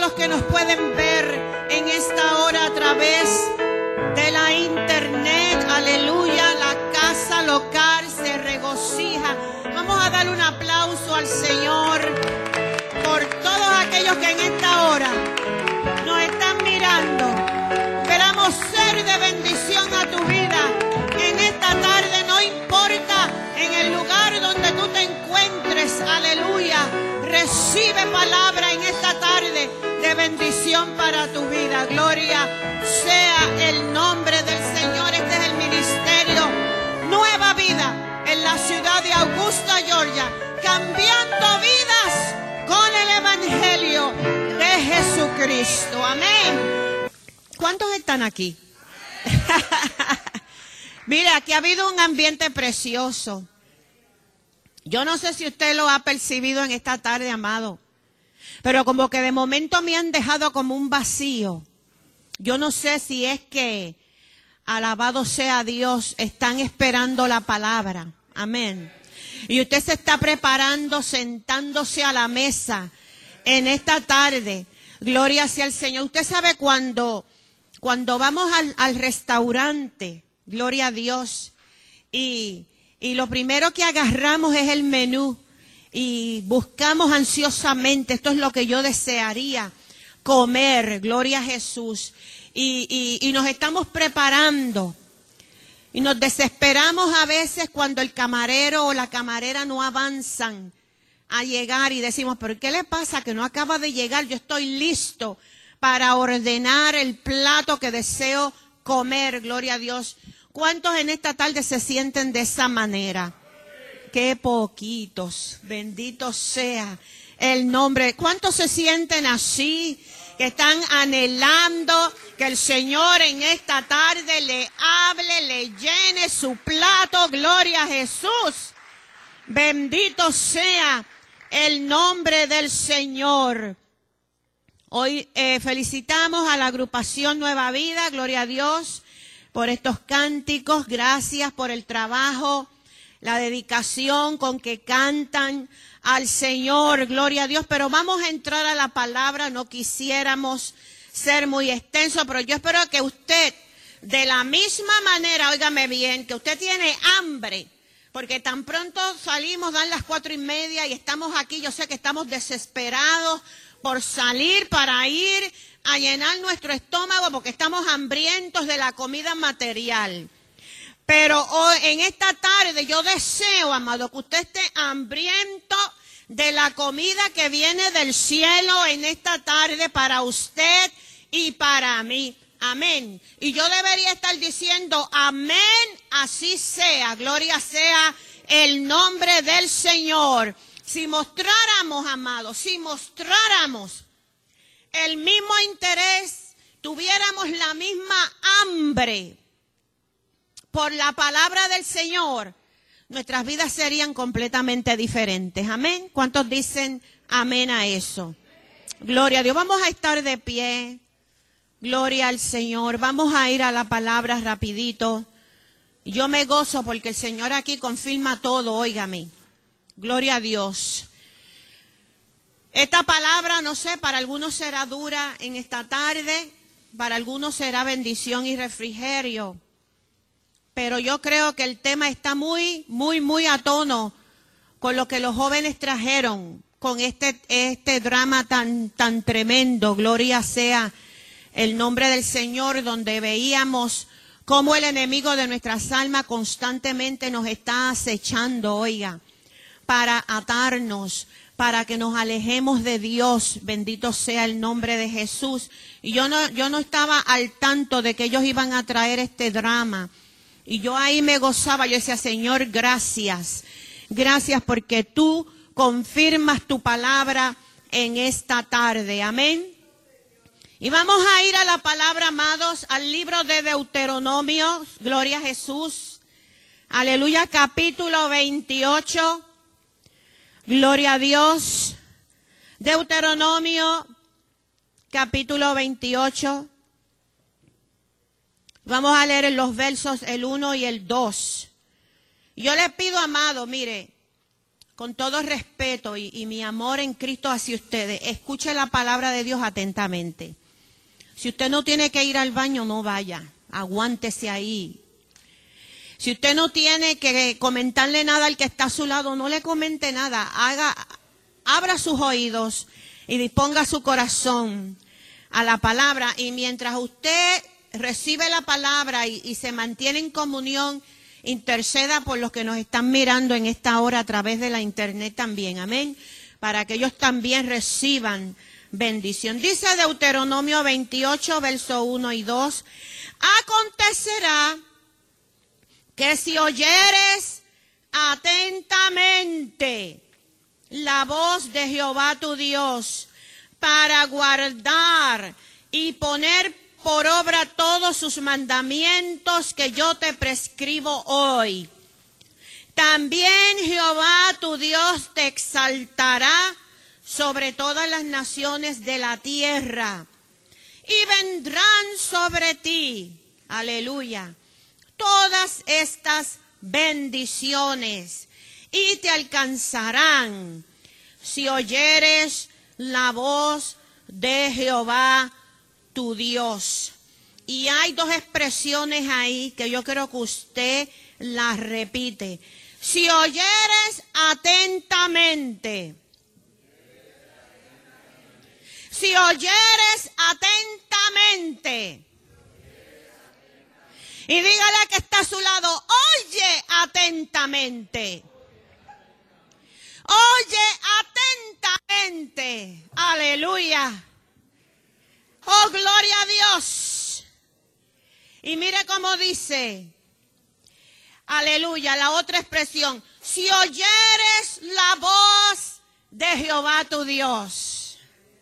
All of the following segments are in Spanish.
los que nos pueden ver en esta hora a través de la internet. Aleluya, la casa local se regocija. Vamos a dar un aplauso al Señor por todos aquellos que en esta hora nos están mirando. Esperamos ser de bendición a tu vida en esta tarde, no importa en el lugar donde tú te encuentres. Aleluya, recibe palabra en esta tarde de bendición para tu vida. Gloria sea el nombre del Señor. Este es el ministerio Nueva Vida en la ciudad de Augusta, Georgia, cambiando vidas con el evangelio de Jesucristo. Amén. ¿Cuántos están aquí? Mira, aquí ha habido un ambiente precioso. Yo no sé si usted lo ha percibido en esta tarde, amado, pero como que de momento me han dejado como un vacío. Yo no sé si es que, alabado sea Dios, están esperando la palabra. Amén. Y usted se está preparando, sentándose a la mesa en esta tarde. Gloria sea al Señor. Usted sabe cuando vamos al restaurante, gloria a Dios, y lo primero que agarramos es el menú y buscamos ansiosamente, esto es lo que yo desearía comer, gloria a Jesús, y nos estamos preparando. Y nos desesperamos a veces cuando el camarero o la camarera no avanzan a llegar y decimos, ¿pero qué le pasa que no acaba de llegar? Yo estoy listo para ordenar el plato que deseo comer, gloria a Dios. ¿Cuántos en esta tarde se sienten de esa manera? Qué poquitos, bendito sea el nombre. ¿Cuántos se sienten así? Que están anhelando que el Señor en esta tarde le hable, le llene su plato. Gloria a Jesús. Bendito sea el nombre del Señor. Hoy felicitamos a la agrupación Nueva Vida, gloria a Dios, por estos cánticos. Gracias por el trabajo, la dedicación con que cantan al Señor, gloria a Dios. Pero vamos a entrar a la palabra, no quisiéramos ser muy extenso, pero yo espero que usted, de la misma manera, óigame bien, que usted tiene hambre, porque tan pronto salimos, dan las 4:30 y estamos aquí, yo sé que estamos desesperados por salir para ir a llenar nuestro estómago, porque estamos hambrientos de la comida material. Pero hoy, en esta tarde, yo deseo, amado, que usted esté hambriento de la comida que viene del cielo en esta tarde para usted y para mí. Amén. Y yo debería estar diciendo, amén, así sea. Gloria sea el nombre del Señor. Si mostráramos, amados, si mostráramos el mismo interés, tuviéramos la misma hambre por la palabra del Señor, nuestras vidas serían completamente diferentes. Amén. ¿Cuántos dicen amén a eso? Gloria a Dios. Vamos a estar de pie. Gloria al Señor. Vamos a ir a la palabra rapidito. Yo me gozo porque el Señor aquí confirma todo, óigame. Gloria a Dios. Esta palabra, no sé, para algunos será dura en esta tarde, para algunos será bendición y refrigerio. Pero yo creo que el tema está muy a tono con lo que los jóvenes trajeron, con este drama tan tremendo. Gloria sea el nombre del Señor, donde veíamos cómo el enemigo de nuestras almas constantemente nos está acechando, oiga, para atarnos, para que nos alejemos de Dios. Bendito sea el nombre de Jesús. Y yo no estaba al tanto de que ellos iban a traer este drama. Y yo ahí me gozaba, yo decía, Señor, gracias. Gracias porque tú confirmas tu palabra en esta tarde. Amén. Y vamos a ir a la palabra, amados, al libro de Deuteronomio. Gloria a Jesús. Aleluya, capítulo 28. Gloria a Dios. Deuteronomio, capítulo 28. Vamos a leer en los versos el 1 y el 2. Yo le pido, amado, mire, con todo respeto y mi amor en Cristo hacia ustedes, escuche la palabra de Dios atentamente. Si usted no tiene que ir al baño, no vaya, aguántese ahí. Si usted no tiene que comentarle nada al que está a su lado, no le comente nada. Abra sus oídos y disponga su corazón a la palabra. Y mientras usted recibe la palabra y se mantiene en comunión, interceda por los que nos están mirando en esta hora a través de la internet también. Amén. Para que ellos también reciban bendición. Dice Deuteronomio 28, verso 1 y 2. Acontecerá que si oyeres atentamente la voz de Jehová tu Dios para guardar y poner por obra todos sus mandamientos que yo te prescribo hoy, también Jehová tu Dios te exaltará sobre todas las naciones de la tierra y vendrán sobre ti, aleluya, todas estas bendiciones y te alcanzarán si oyeres la voz de Jehová tu Dios. Y hay dos expresiones ahí que yo quiero que usted las repite. Si oyeres atentamente. Si oyeres atentamente. Y dígale que está a su lado, oye atentamente. Oye atentamente. Aleluya. Oh, gloria a Dios. Y mire cómo dice. Aleluya, la otra expresión. Si oyeres la voz de Jehová tu Dios.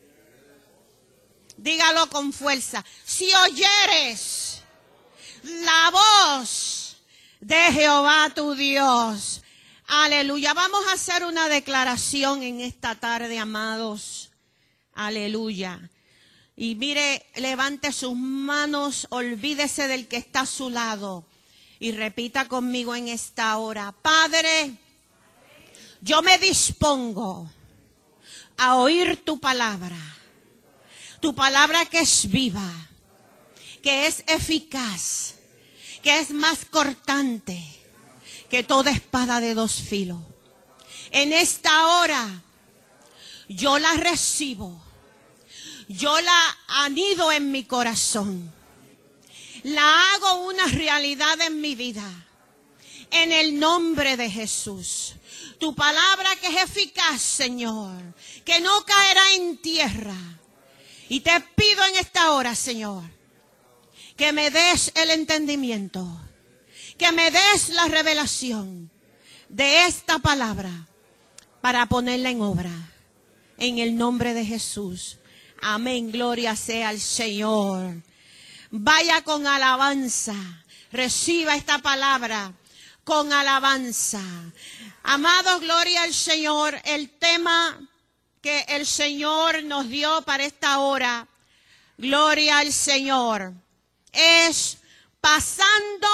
Dígalo con fuerza. Si oyeres la voz de Jehová tu Dios. Aleluya. Vamos a hacer una declaración en esta tarde, amados. Aleluya. Y mire, levante sus manos, olvídese del que está a su lado y repita conmigo en esta hora. Padre, yo me dispongo a oír tu palabra que es viva, que es eficaz, que es más cortante que toda espada de dos filos. En esta hora yo la recibo, yo la anido en mi corazón, la hago una realidad en mi vida, en el nombre de Jesús. Tu palabra que es eficaz, Señor, que no caerá en tierra. Y te pido en esta hora, Señor, que me des el entendimiento, que me des la revelación de esta palabra para ponerla en obra. En el nombre de Jesús. Amén. Gloria sea al Señor. Vaya con alabanza. Reciba esta palabra con alabanza. Amados, gloria al Señor. El tema que el Señor nos dio para esta hora, gloria al Señor, es pasando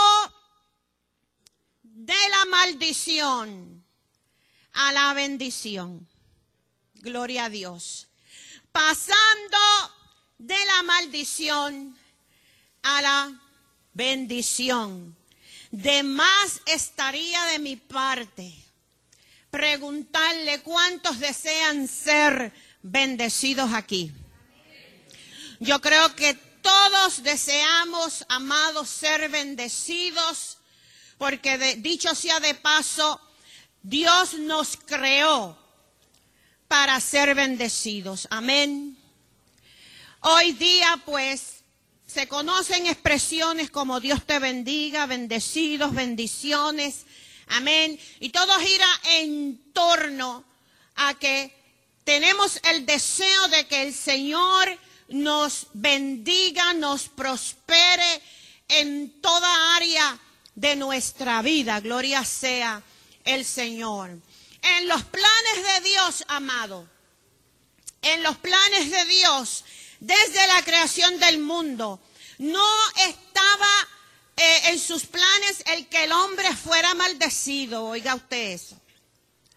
de la maldición a la bendición. Gloria a Dios. Pasando de la maldición a la bendición. De más estaría de mi parte preguntarle cuántos desean ser bendecidos aquí. Yo creo que todos deseamos, amados, ser bendecidos, porque dicho sea de paso, Dios nos creó para ser bendecidos. Amén. Hoy día, pues, se conocen expresiones como Dios te bendiga, bendecidos, bendiciones. Amén. Y todo gira en torno a que tenemos el deseo de que el Señor nos bendiga, nos prospere en toda área de nuestra vida. Gloria sea el Señor. En los planes de Dios, amado, en los planes de Dios, desde la creación del mundo, no estaba en sus planes el que el hombre fuera maldecido. Oiga usted eso.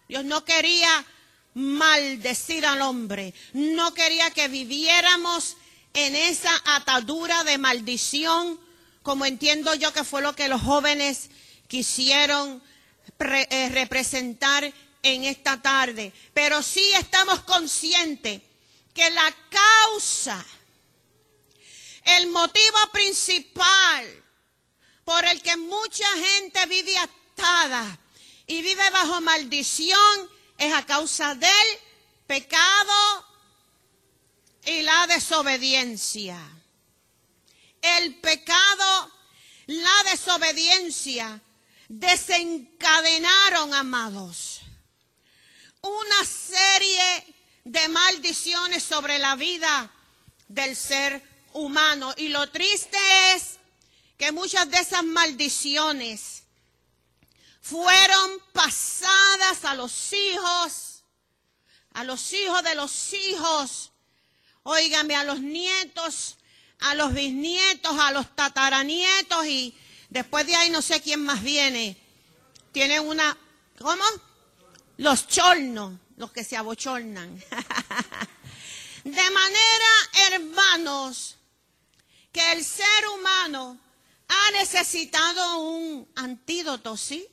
Dios no quería maldecir al hombre. No quería que viviéramos en esa atadura de maldición, como entiendo yo que fue lo que los jóvenes quisieron representar en esta tarde. Pero sí estamos conscientes que la causa, el motivo principal por el que mucha gente vive atada y vive bajo maldición es a causa del pecado y la desobediencia. El pecado, la desobediencia desencadenaron, amados, una serie de maldiciones sobre la vida del ser humano. Y lo triste es que muchas de esas maldiciones fueron pasadas a los hijos de los hijos, óigame, a los nietos, a los bisnietos, a los tataranietos, y después de ahí no sé quién más viene. Tienen una, ¿cómo? Los chornos, los que se abochornan. De manera, hermanos, que el ser humano ha necesitado un antídoto, ¿sí?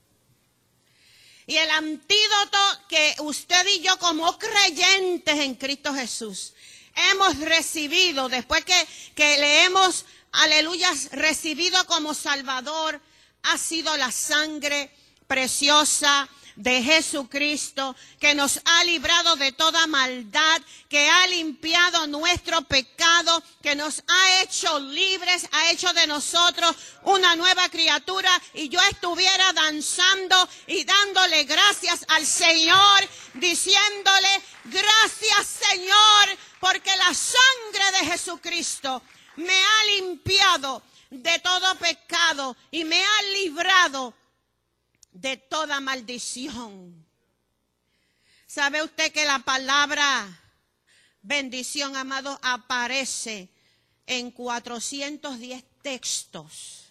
Y el antídoto que usted y yo como creyentes en Cristo Jesús hemos recibido después que le hemos, aleluya, recibido como Salvador, ha sido la sangre preciosa de Jesucristo, que nos ha librado de toda maldad, que ha limpiado nuestro pecado, que nos ha hecho libres, ha hecho de nosotros una nueva criatura. Y yo estuviera danzando y dándole gracias al Señor, diciéndole: gracias, Señor, porque la sangre de Jesucristo me ha limpiado de todo pecado y me ha librado de toda maldición. ¿Sabe usted que la palabra bendición, amado, aparece en 410 textos?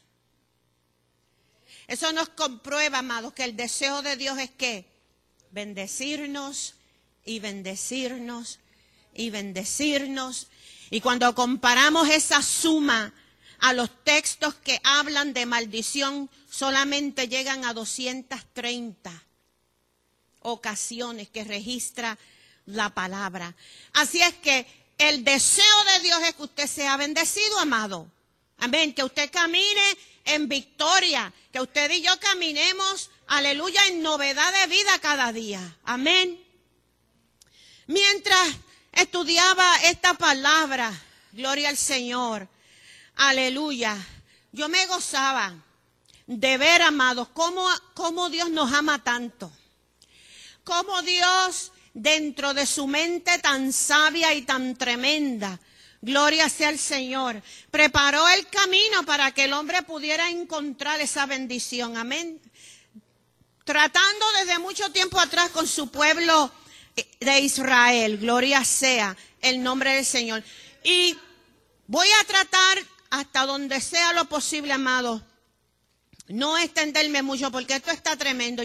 Eso nos comprueba, amados, que el deseo de Dios es que bendecirnos y bendecirnos y bendecirnos. Y cuando comparamos esa suma a los textos que hablan de maldición, solamente llegan a 230 ocasiones que registra la palabra. Así es que el deseo de Dios es que usted sea bendecido, amado. Amén. Que usted camine en victoria, que usted y yo caminemos, aleluya, en novedad de vida cada día. Amén. Mientras estudiaba esta palabra, gloria al Señor, aleluya, yo me gozaba de ver, amados, cómo Dios nos ama tanto. Cómo Dios, dentro de su mente tan sabia y tan tremenda, gloria sea al Señor, preparó el camino para que el hombre pudiera encontrar esa bendición. Amén. Tratando desde mucho tiempo atrás con su pueblo de Israel. Gloria sea el nombre del Señor. Y voy a tratar hasta donde sea lo posible, amados, no extenderme mucho porque esto está tremendo.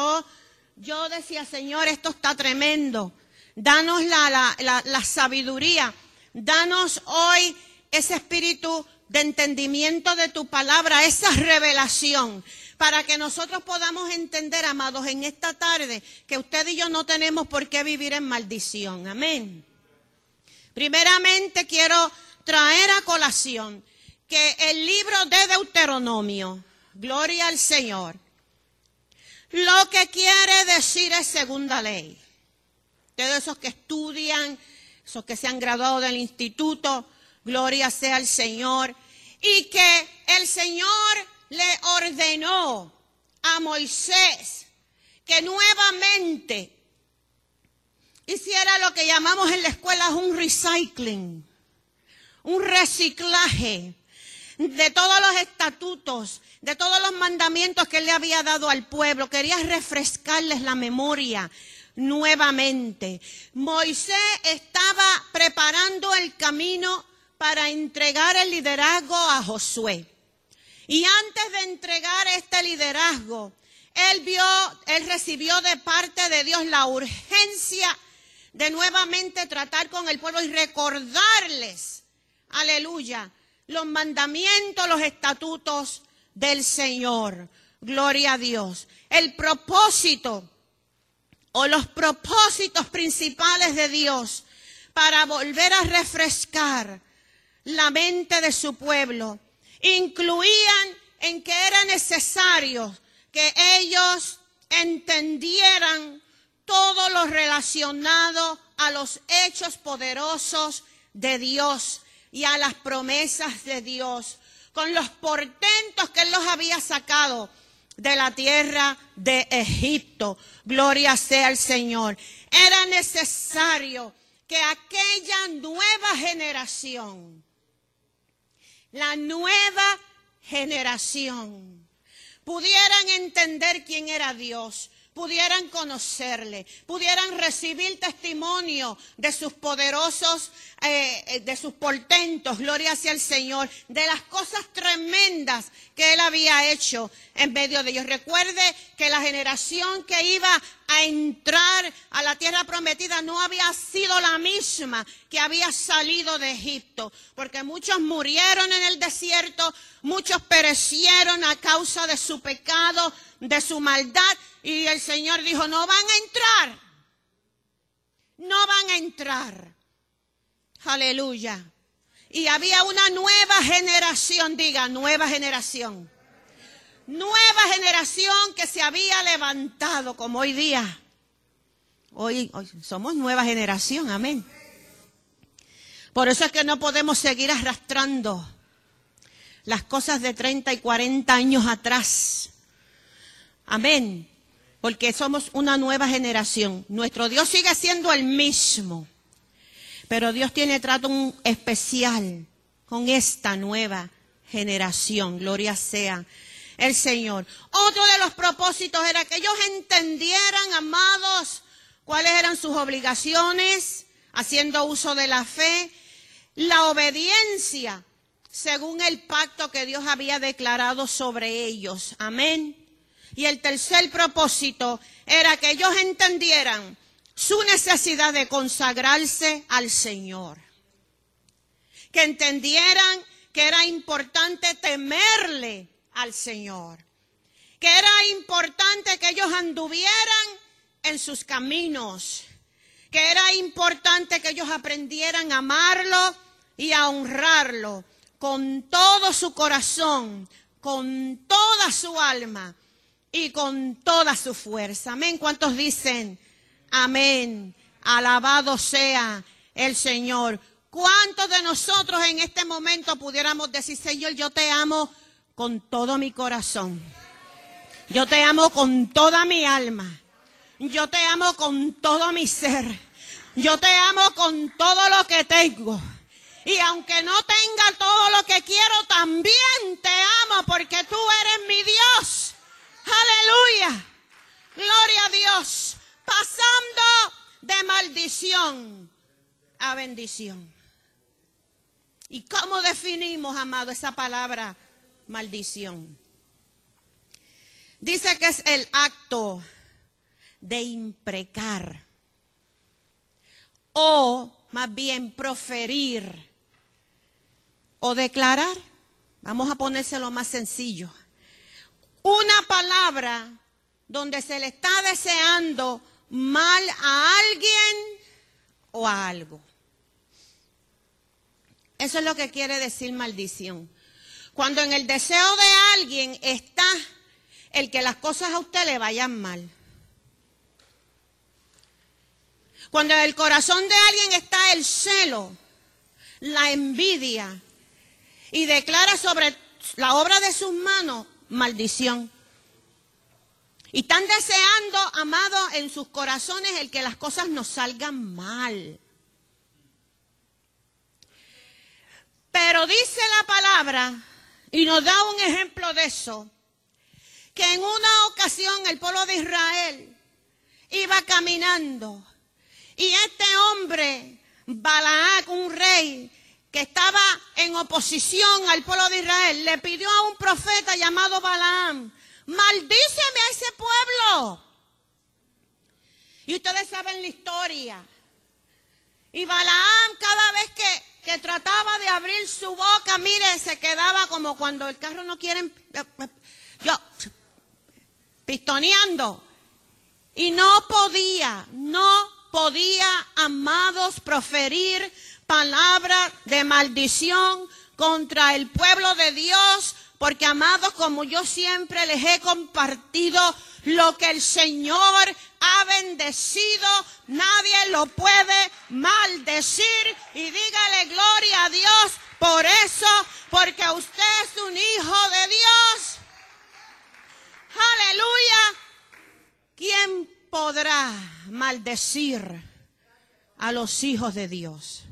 Yo decía: Señor, esto está tremendo. Danos la sabiduría. Danos hoy ese espíritu de entendimiento de tu palabra, esa revelación, para que nosotros podamos entender, amados, en esta tarde, que usted y yo no tenemos por qué vivir en maldición. Amén. Primeramente quiero traer a colación que el libro de Deuteronomio, gloria al Señor, lo que quiere decir es segunda ley. Todos esos que estudian, esos que se han graduado del instituto, gloria sea al Señor. Y que el Señor le ordenó a Moisés que nuevamente hiciera lo que llamamos en la escuela un recycling, un reciclaje de todos los estatutos, de todos los mandamientos que él le había dado al pueblo. Quería refrescarles la memoria nuevamente. Moisés estaba preparando el camino para entregar el liderazgo a Josué. Y antes de entregar este liderazgo, él recibió de parte de Dios la urgencia de nuevamente tratar con el pueblo y recordarles, aleluya, los mandamientos, los estatutos del Señor. Gloria a Dios. El propósito o los propósitos principales de Dios para volver a refrescar la mente de su pueblo incluían en que era necesario que ellos entendieran todo lo relacionado a los hechos poderosos de Dios y a las promesas de Dios, con los portentos que Él los había sacado de la tierra de Egipto. Gloria sea al Señor. Era necesario que aquella nueva generación, la nueva generación, pudieran entender quién era Dios, pudieran conocerle, pudieran recibir testimonio de sus poderosos, de sus portentos, gloria sea el Señor, de las cosas tremendas que Él había hecho en medio de ellos. Recuerde que la generación que iba a entrar a la tierra prometida no había sido la misma que había salido de Egipto, porque muchos murieron en el desierto, muchos perecieron a causa de su pecado, de su maldad, y el Señor dijo, no van a entrar, no van a entrar. Aleluya. Y había una nueva generación, diga, nueva generación. Nueva generación que se había levantado como hoy día. Hoy somos nueva generación, amén. Por eso es que no podemos seguir arrastrando las cosas de 30 y 40 años atrás. Amén. Porque somos una nueva generación. Nuestro Dios sigue siendo el mismo. Pero Dios tiene trato especial con esta nueva generación. Gloria sea el Señor. Otro de los propósitos era que ellos entendieran, amados, cuáles eran sus obligaciones, haciendo uso de la fe, la obediencia, según el pacto que Dios había declarado sobre ellos. Amén. Y el tercer propósito era que ellos entendieran su necesidad de consagrarse al Señor. Que entendieran que era importante temerle al Señor. Que era importante que ellos anduvieran en sus caminos. Que era importante que ellos aprendieran a amarlo y a honrarlo con todo su corazón, con toda su alma y con toda su fuerza. Amén. ¿Cuántos dicen amén? Alabado sea el Señor. ¿Cuántos de nosotros en este momento pudiéramos decir, Señor, yo te amo con todo mi corazón? Yo te amo con toda mi alma. Yo te amo con todo mi ser. Yo te amo con todo lo que tengo. Y aunque no tenga todo lo que quiero, también te amo porque tú eres mi Dios. Aleluya. Gloria a Dios. Pasando de maldición a bendición. ¿Y cómo definimos, amado, esa palabra maldición? Dice que es el acto de imprecar o más bien proferir o declarar. Vamos a ponérselo más sencillo. Una palabra donde se le está deseando mal a alguien o a algo. Eso es lo que quiere decir maldición. Cuando en el deseo de alguien está el que las cosas a usted le vayan mal. Cuando en el corazón de alguien está el celo, la envidia, y declara sobre la obra de sus manos maldición. Y están deseando, amado, en sus corazones el que las cosas nos salgan mal. Pero dice la palabra, y nos da un ejemplo de eso, que en una ocasión el pueblo de Israel iba caminando y este hombre, Balac, un rey que estaba en oposición al pueblo de Israel, le pidió a un profeta llamado Balaam, maldíceme a ese pueblo. Y ustedes saben la historia. Y Balaam, cada vez que trataba de abrir su boca, mire, se quedaba como cuando el carro no quiere, pistoneando. Y no podía, amados, proferir palabras de maldición contra el pueblo de Dios, porque, amados, como yo siempre les he compartido, lo que el Señor ha bendecido, nadie lo puede maldecir. Y dígale gloria a Dios por eso, porque usted es un hijo de Dios. Aleluya. ¿Quién podrá maldecir a los hijos de Dios?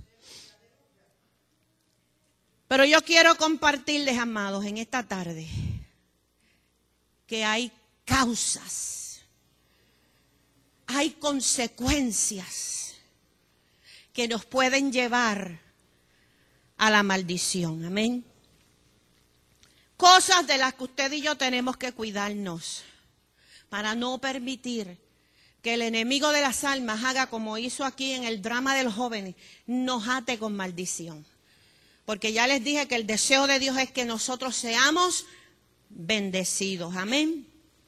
Pero yo quiero compartirles, amados, en esta tarde, que hay causas, hay consecuencias que nos pueden llevar a la maldición. Amén. Cosas de las que usted y yo tenemos que cuidarnos para no permitir que el enemigo de las almas haga como hizo aquí en el drama de los jóvenes, nos ate con maldición. Porque ya les dije que el deseo de Dios es que nosotros seamos bendecidos. Amén.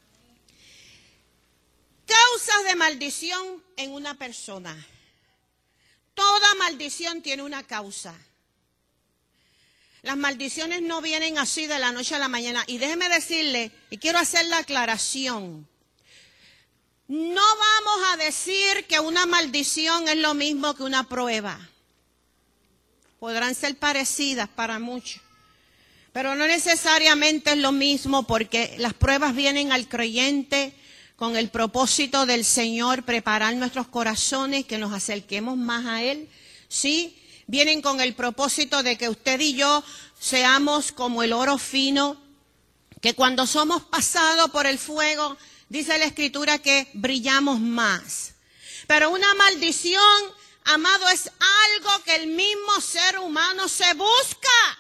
Causas de maldición en una persona. Toda maldición tiene una causa. Las maldiciones no vienen así de la noche a la mañana. Y déjeme decirle, y quiero hacer la aclaración, no vamos a decir que una maldición es lo mismo que una prueba. Podrán ser parecidas para muchos, pero no necesariamente es lo mismo, porque las pruebas vienen al creyente con el propósito del Señor, preparar nuestros corazones, que nos acerquemos más a Él, ¿sí? Vienen con el propósito de que usted y yo seamos como el oro fino, que cuando somos pasados por el fuego, dice la Escritura que brillamos más. Pero una maldición, amado, es algo que el mismo ser humano se busca.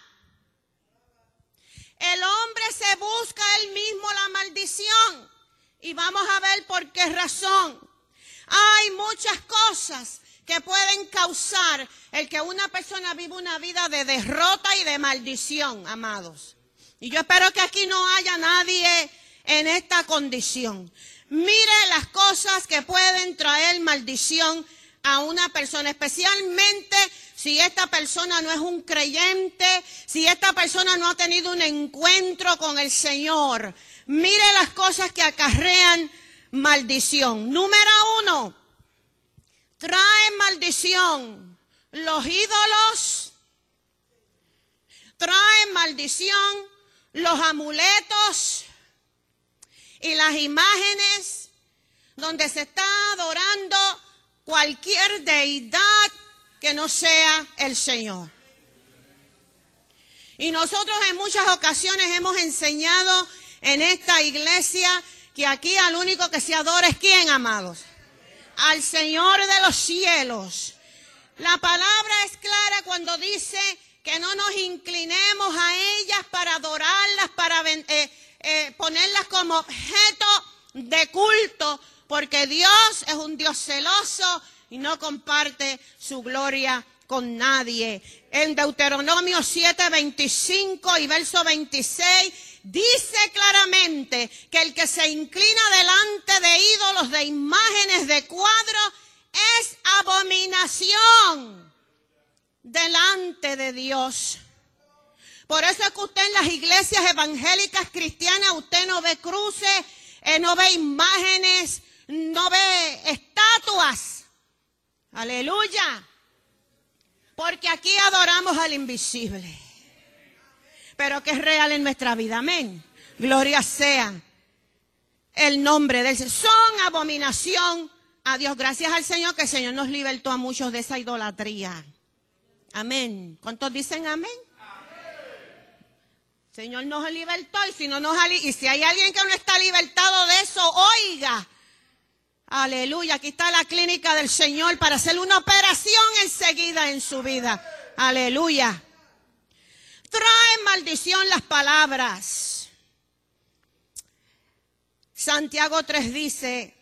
El hombre se busca él mismo la maldición. Y vamos a ver por qué razón. Hay muchas cosas que pueden causar el que una persona viva una vida de derrota y de maldición, amados. Y yo espero que aquí no haya nadie en esta condición. Mire las cosas que pueden traer maldición a una persona, especialmente si esta persona no es un creyente, si esta persona no ha tenido un encuentro con el Señor. Mire las cosas que acarrean maldición. Número 1, trae maldición los ídolos, trae maldición los amuletos y las imágenes donde se está adorando cualquier deidad que no sea el Señor. Y nosotros en muchas ocasiones hemos enseñado en esta iglesia que aquí al único que se adora es ¿quién, amados? Al Señor de los cielos. La palabra es clara cuando dice que no nos inclinemos a ellas para adorarlas, para ponerlas como objeto de culto, porque Dios es un Dios celoso y no comparte su gloria con nadie. En Deuteronomio 7:25 y verso 26 dice claramente que el que se inclina delante de ídolos, de imágenes, de cuadros, es abominación delante de Dios. Por eso es que usted en las iglesias evangélicas cristianas, usted no ve cruces, no ve imágenes, no ve estatuas. Aleluya. Porque aquí adoramos al invisible, pero que es real en nuestra vida. Amén. Gloria sea el nombre del Señor. Son abominación a Dios. Gracias al Señor que el Señor nos libertó a muchos de esa idolatría. Amén. ¿Cuántos dicen amén? Señor nos libertó, y si hay alguien que no está libertado de eso, oiga. Aleluya, aquí está la clínica del Señor para hacer una operación enseguida en su vida. Aleluya. Traen maldición las palabras. Santiago 3 dice,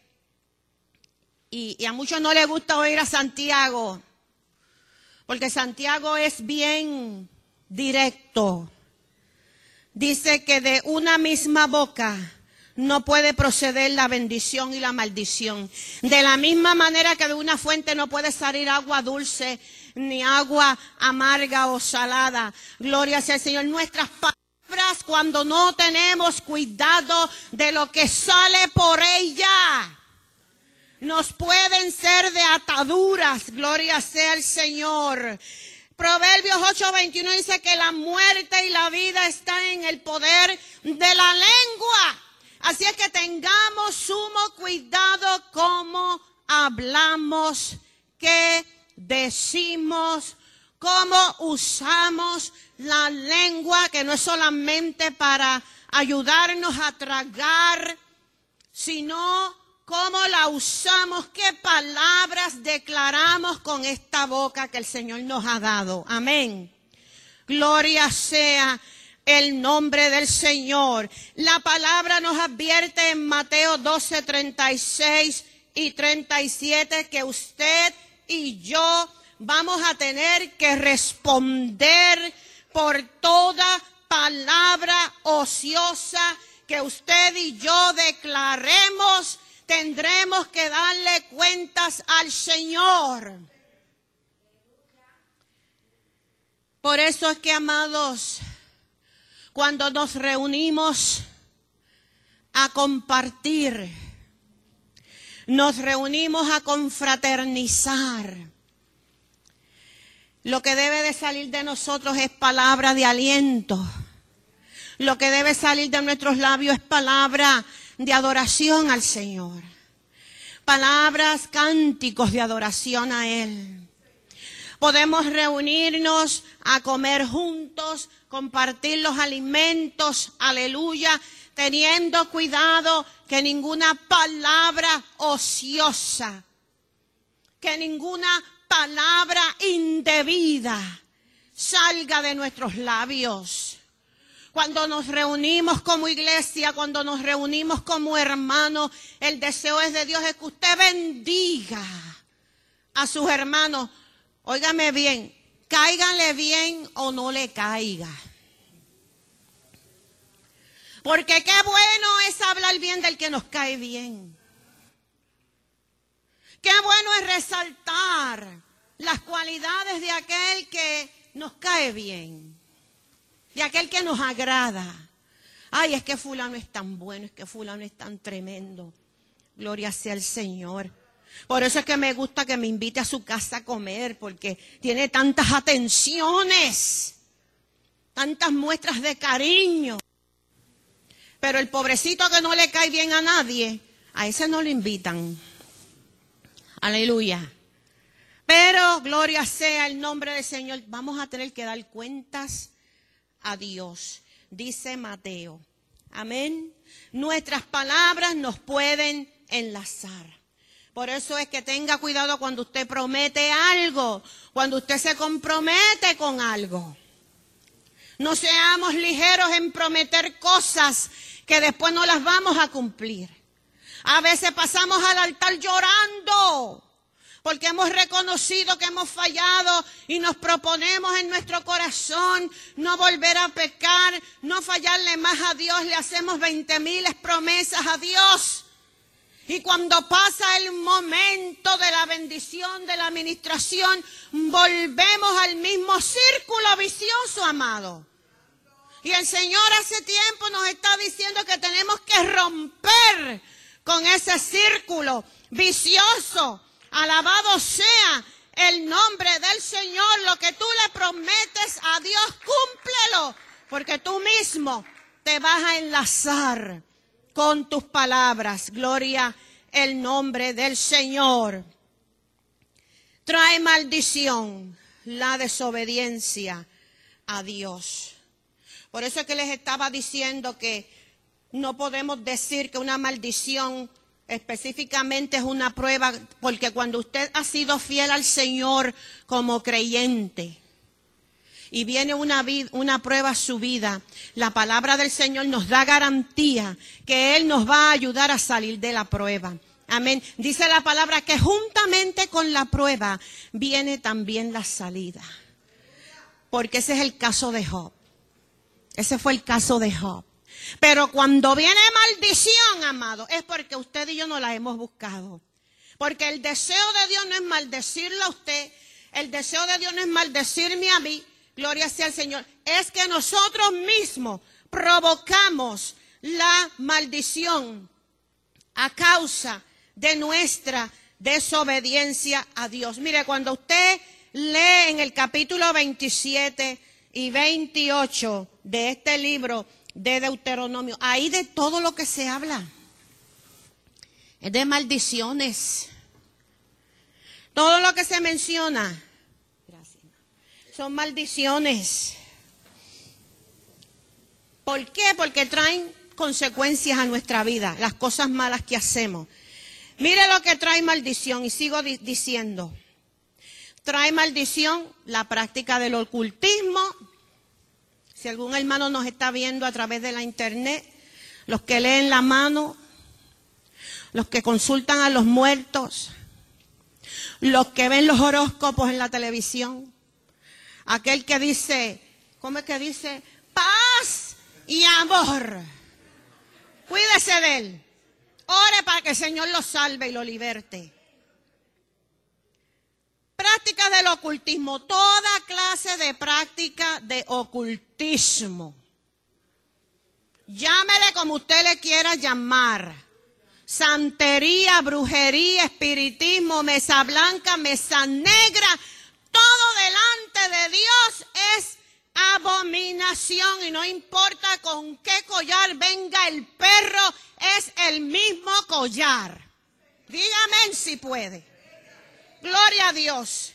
y a muchos no les gusta oír a Santiago, porque Santiago es bien directo. Dice que de una misma boca no puede proceder la bendición y la maldición. De la misma manera que de una fuente no puede salir agua dulce, ni agua amarga o salada. Gloria sea al Señor. Nuestras palabras, cuando no tenemos cuidado de lo que sale por ella, nos pueden ser de ataduras. Gloria sea al Señor. Proverbios 8:21 dice que la muerte y la vida están en el poder de la lengua. Así es que tengamos sumo cuidado cómo hablamos, qué decimos, cómo usamos la lengua, que no es solamente para ayudarnos a tragar, sino cómo la usamos, qué palabras declaramos con esta boca que el Señor nos ha dado. Amén. Gloria sea el nombre del Señor. La palabra nos advierte en Mateo 12:36 y 37 que usted y yo vamos a tener que responder por toda palabra ociosa que usted y yo declaremos. Tendremos que darle cuentas al Señor. Por eso es que, amados, cuando nos reunimos a compartir, nos reunimos a confraternizar, lo que debe de salir de nosotros es palabra de aliento. Lo que debe salir de nuestros labios es palabra de adoración al Señor. Palabras, cánticos de adoración a Él. Podemos reunirnos a comer juntos, compartir los alimentos, aleluya, teniendo cuidado que ninguna palabra ociosa, que ninguna palabra indebida salga de nuestros labios. Cuando nos reunimos como iglesia, cuando nos reunimos como hermanos, el deseo es de Dios es que usted bendiga a sus hermanos. Óigame bien, cáiganle bien o no le caiga. Porque qué bueno es hablar bien del que nos cae bien. Qué bueno es resaltar las cualidades de aquel que nos cae bien, de aquel que nos agrada. Ay, es que fulano es tan bueno, es que fulano es tan tremendo. Gloria sea al Señor. Por eso es que me gusta que me invite a su casa a comer, porque tiene tantas atenciones, tantas muestras de cariño. Pero el pobrecito que no le cae bien a nadie, a ese no lo invitan. Aleluya. Pero gloria sea el nombre del Señor. Vamos a tener que dar cuentas a Dios, dice Mateo. Amén. Nuestras palabras nos pueden enlazar. Por eso es que tenga cuidado cuando usted promete algo, cuando usted se compromete con algo. No seamos ligeros en prometer cosas que después no las vamos a cumplir. A veces pasamos al altar llorando porque hemos reconocido que hemos fallado y nos proponemos en nuestro corazón no volver a pecar, no fallarle más a Dios. Le hacemos 20,000 promesas a Dios. Y cuando pasa el momento de la bendición, de la administración, volvemos al mismo círculo vicioso, amado. Y el Señor hace tiempo nos está diciendo que tenemos que romper con ese círculo vicioso. Alabado sea el nombre del Señor. Lo que tú le prometes a Dios, cúmplelo, porque tú mismo te vas a enlazar con tus palabras. Gloria el nombre del Señor. Trae maldición la desobediencia a Dios. Por eso es que les estaba diciendo que no podemos decir que una maldición específicamente es una prueba, porque cuando usted ha sido fiel al Señor como creyente y viene una prueba a su vida, la palabra del Señor nos da garantía que Él nos va a ayudar a salir de la prueba. Amén. Dice la palabra que juntamente con la prueba viene también la salida. Porque ese es el caso de Job. Ese fue el caso de Job. Pero cuando viene maldición, amado, es porque usted y yo no la hemos buscado. Porque el deseo de Dios no es maldecirlo a usted. El deseo de Dios no es maldecirme a mí. Gloria sea al Señor. Es que nosotros mismos provocamos la maldición a causa de nuestra desobediencia a Dios. Mire, cuando usted lee en el capítulo 27 y 28 de este libro de Deuteronomio, ahí de todo lo que se habla es de maldiciones. Todo lo que se menciona son maldiciones. ¿Por qué? Porque traen consecuencias a nuestra vida, las cosas malas que hacemos. Mire lo que trae maldición, y sigo diciendo. Trae maldición la práctica del ocultismo. Si algún hermano nos está viendo a través de la internet, los que leen la mano, los que consultan a los muertos, los que ven los horóscopos en la televisión, aquel que dice, ¿cómo es que dice? Paz y amor. Cuídese de él. Ore para que el Señor lo salve y lo liberte. Práctica del ocultismo, toda clase de práctica de ocultismo. Llámele como usted le quiera llamar. Santería, brujería, espiritismo, mesa blanca, mesa negra, todo delante de Dios es abominación, y no importa con qué collar venga el perro, es el mismo collar. Dígame si puede. Gloria a Dios.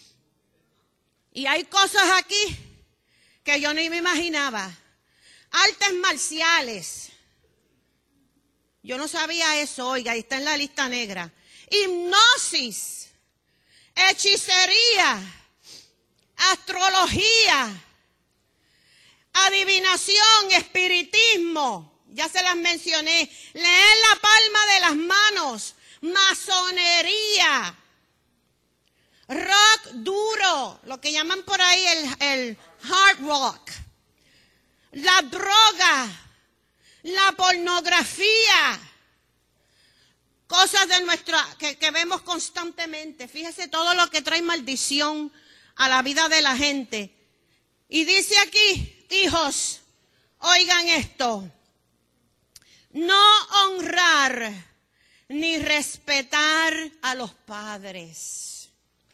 Y hay cosas aquí que yo ni me imaginaba. Artes marciales. Yo no sabía eso, oiga, ahí está en la lista negra. Hipnosis, hechicería, astrología, adivinación, espiritismo, ya se las mencioné, leer la palma de las manos, masonería, rock duro, lo que llaman por ahí el hard rock, la droga, la pornografía, cosas de que vemos constantemente. Fíjese todo lo que trae maldición a la vida de la gente. Y dice aquí, hijos, oigan esto, no honrar ni respetar a los padres.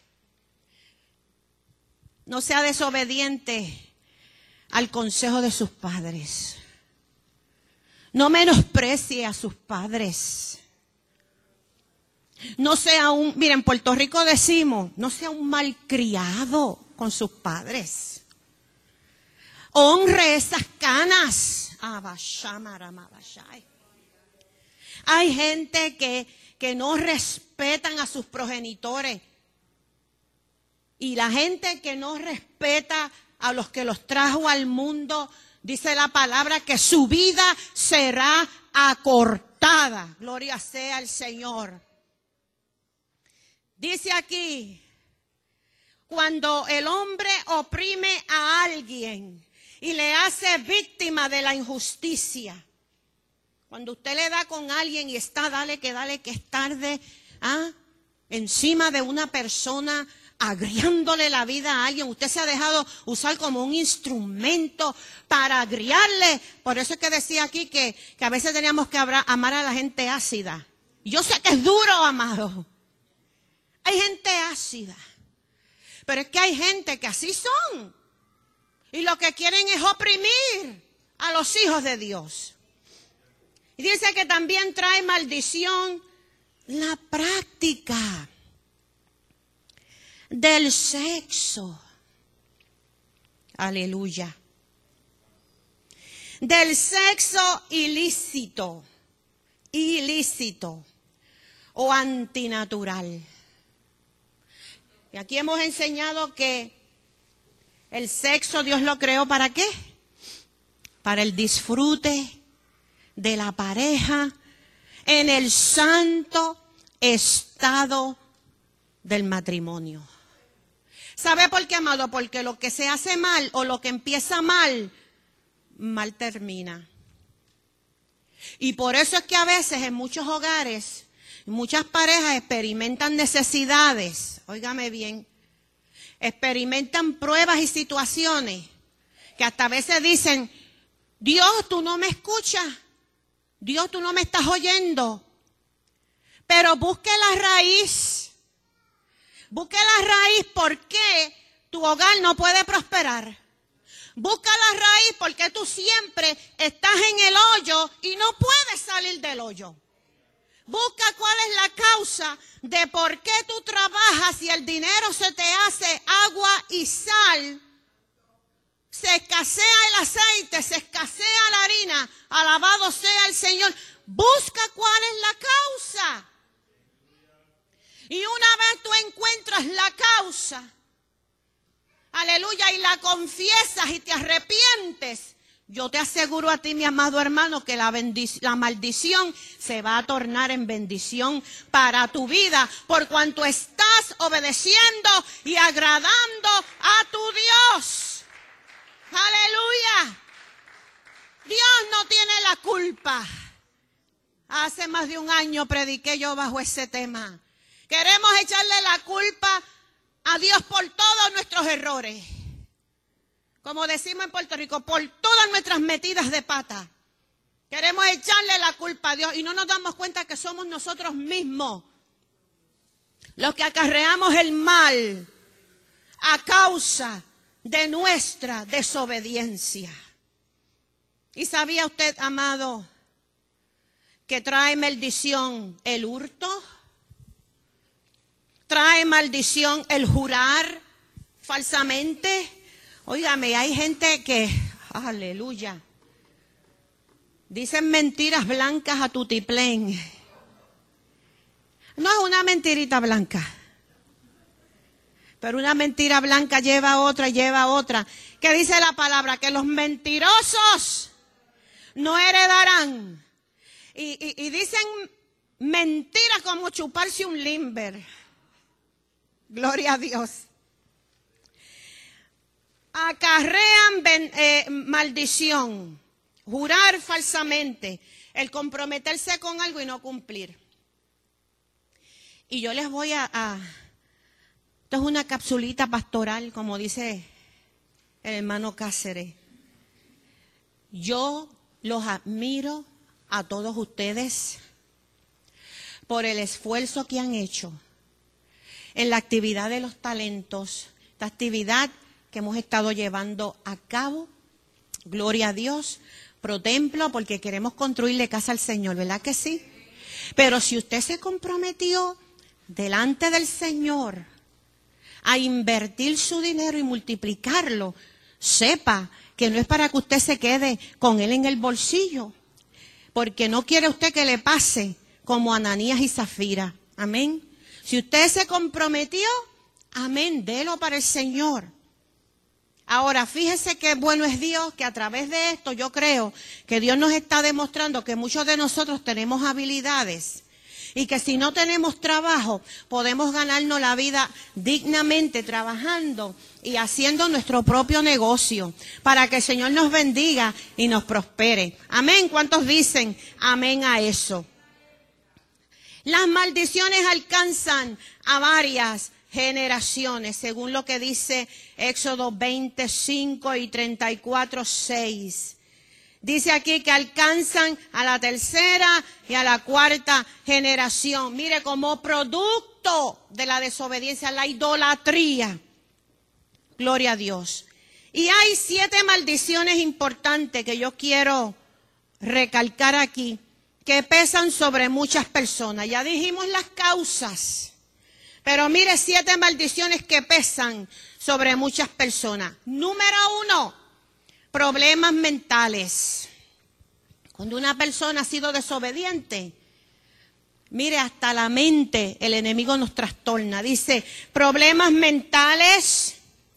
No sea desobediente al consejo de sus padres. No menosprecie a sus padres. No sea mira, en Puerto Rico decimos, no sea un malcriado con sus padres. Honre esas canas. Hay gente que no respetan a sus progenitores. Y la gente que no respeta a los que los trajo al mundo, dice la palabra que su vida será acortada. Gloria sea al Señor. Dice aquí, cuando el hombre oprime a alguien y le hace víctima de la injusticia, cuando usted le da con alguien y está dale que es tarde, encima de una persona, agriándole la vida a alguien, usted se ha dejado usar como un instrumento para agriarle. Por eso es que decía aquí que a veces teníamos que amar a la gente ácida. Yo sé que es duro, amado. Hay gente ácida, pero es que hay gente que así son. Y lo que quieren es oprimir a los hijos de Dios. Y dice que también trae maldición la práctica del sexo. Aleluya. Del sexo ilícito o antinatural. Y aquí hemos enseñado que El sexo Dios lo creó ¿para qué? Para el disfrute de la pareja en el santo estado del matrimonio. ¿Sabe por qué, amado? Porque lo que se hace mal o lo que empieza mal, mal termina. Y por eso es que a veces en muchos hogares, muchas parejas experimentan necesidades, óigame bien, experimentan pruebas y situaciones que hasta a veces dicen, Dios, tú no me escuchas, Dios, tú no me estás oyendo. Pero busque la raíz por qué tu hogar no puede prosperar. Busca la raíz porque tú siempre estás en el hoyo y no puedes salir del hoyo. Busca cuál es la causa de por qué tú trabajas y el dinero se te hace agua y sal. Se escasea el aceite, se escasea la harina. Alabado sea el Señor. Busca cuál es la causa. Y una vez tú encuentras la causa, aleluya, y la confiesas y te arrepientes, yo te aseguro a ti, mi amado hermano, que la maldición se va a tornar en bendición para tu vida, por cuanto estás obedeciendo y agradando a tu Dios. Aleluya. Dios no tiene la culpa. Hace más de un año prediqué yo bajo ese tema. Queremos echarle la culpa a Dios por todos nuestros errores. Como decimos en Puerto Rico, por todas nuestras metidas de pata. Queremos echarle la culpa a Dios y no nos damos cuenta que somos nosotros mismos los que acarreamos el mal a causa de nuestra desobediencia. ¿Y sabía usted, amado, que trae maldición el hurto? Trae maldición el jurar falsamente. Óigame, hay gente que, aleluya, dicen mentiras blancas a tutiplén. No es una mentirita blanca, pero una mentira blanca lleva a otra y lleva a otra. ¿Qué dice la palabra? Que los mentirosos no heredarán. Y dicen mentiras como chuparse un limber. Gloria a Dios. Acarrean maldición, jurar falsamente, el comprometerse con algo y no cumplir. Y yo les voy esto es una capsulita pastoral, como dice el hermano Cáceres. Yo los admiro a todos ustedes por el esfuerzo que han hecho en la actividad de los talentos, esta actividad que hemos estado llevando a cabo, gloria a Dios, pro templo, porque queremos construirle casa al Señor, ¿verdad que sí? Pero si usted se comprometió delante del Señor a invertir su dinero y multiplicarlo, sepa que no es para que usted se quede con él en el bolsillo, porque no quiere usted que le pase como Ananías y Zafira, amén. Si usted se comprometió, amén, délo para el Señor. Ahora, fíjese qué bueno es Dios, que a través de esto yo creo que Dios nos está demostrando que muchos de nosotros tenemos habilidades y que si no tenemos trabajo, podemos ganarnos la vida dignamente trabajando y haciendo nuestro propio negocio para que el Señor nos bendiga y nos prospere. Amén. ¿Cuántos dicen amén a eso? Las maldiciones alcanzan a varias generaciones, según lo que dice Éxodo 25 y 34, 6. Dice aquí que alcanzan a la tercera y a la cuarta generación. Mire, como producto de la desobediencia, la idolatría. Gloria a Dios. Y hay 7 maldiciones importantes que yo quiero recalcar aquí, que pesan sobre muchas personas. Ya dijimos las causas, pero mire 7 maldiciones que pesan sobre muchas personas. Número 1, problemas mentales. Cuando una persona ha sido desobediente, mire, hasta la mente el enemigo nos trastorna. Dice, problemas mentales,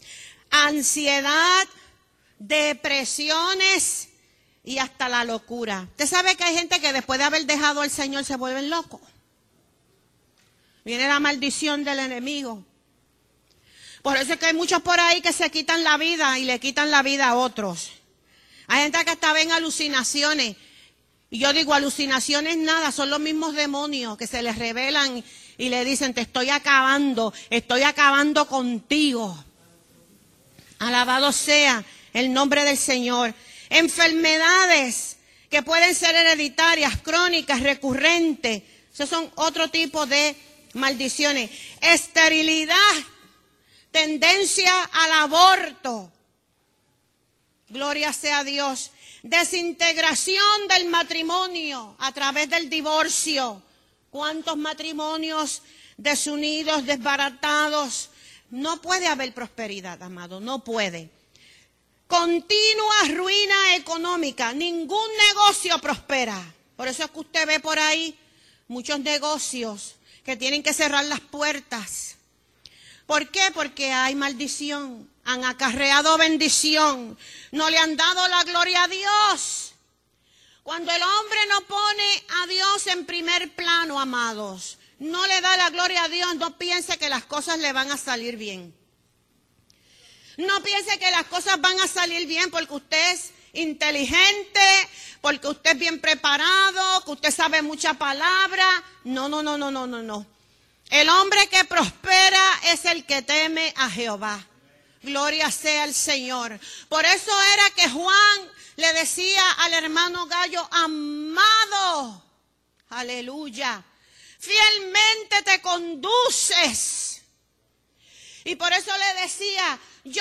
ansiedad, depresiones y hasta la locura. Usted sabe que hay gente que después de haber dejado al Señor se vuelven locos. Viene la maldición del enemigo. Por eso es que hay muchos por ahí que se quitan la vida y le quitan la vida a otros. Hay gente que hasta ven alucinaciones. Y yo digo, alucinaciones nada, son los mismos demonios que se les revelan y le dicen, te estoy acabando contigo. Alabado sea el nombre del Señor. Enfermedades que pueden ser hereditarias, crónicas, recurrentes. Esos son otro tipo de maldiciones. Esterilidad, tendencia al aborto. Gloria sea a Dios. Desintegración del matrimonio a través del divorcio. ¿Cuántos matrimonios desunidos, desbaratados? No puede haber prosperidad, amado, no puede. Continua ruina económica, ningún negocio prospera. Por eso es que usted ve por ahí muchos negocios que tienen que cerrar las puertas. ¿Por qué? Porque hay maldición, han acarreado bendición, no le han dado la gloria a Dios. Cuando el hombre no pone a Dios en primer plano, amados, no le da la gloria a Dios, no piense que las cosas le van a salir bien. No piense que las cosas van a salir bien porque usted es inteligente, porque usted es bien preparado, que usted sabe mucha palabra. No. El hombre que prospera es el que teme a Jehová. Gloria sea al Señor. Por eso era que Juan le decía al hermano Gallo, amado, aleluya, fielmente te conduces. Y por eso le decía, yo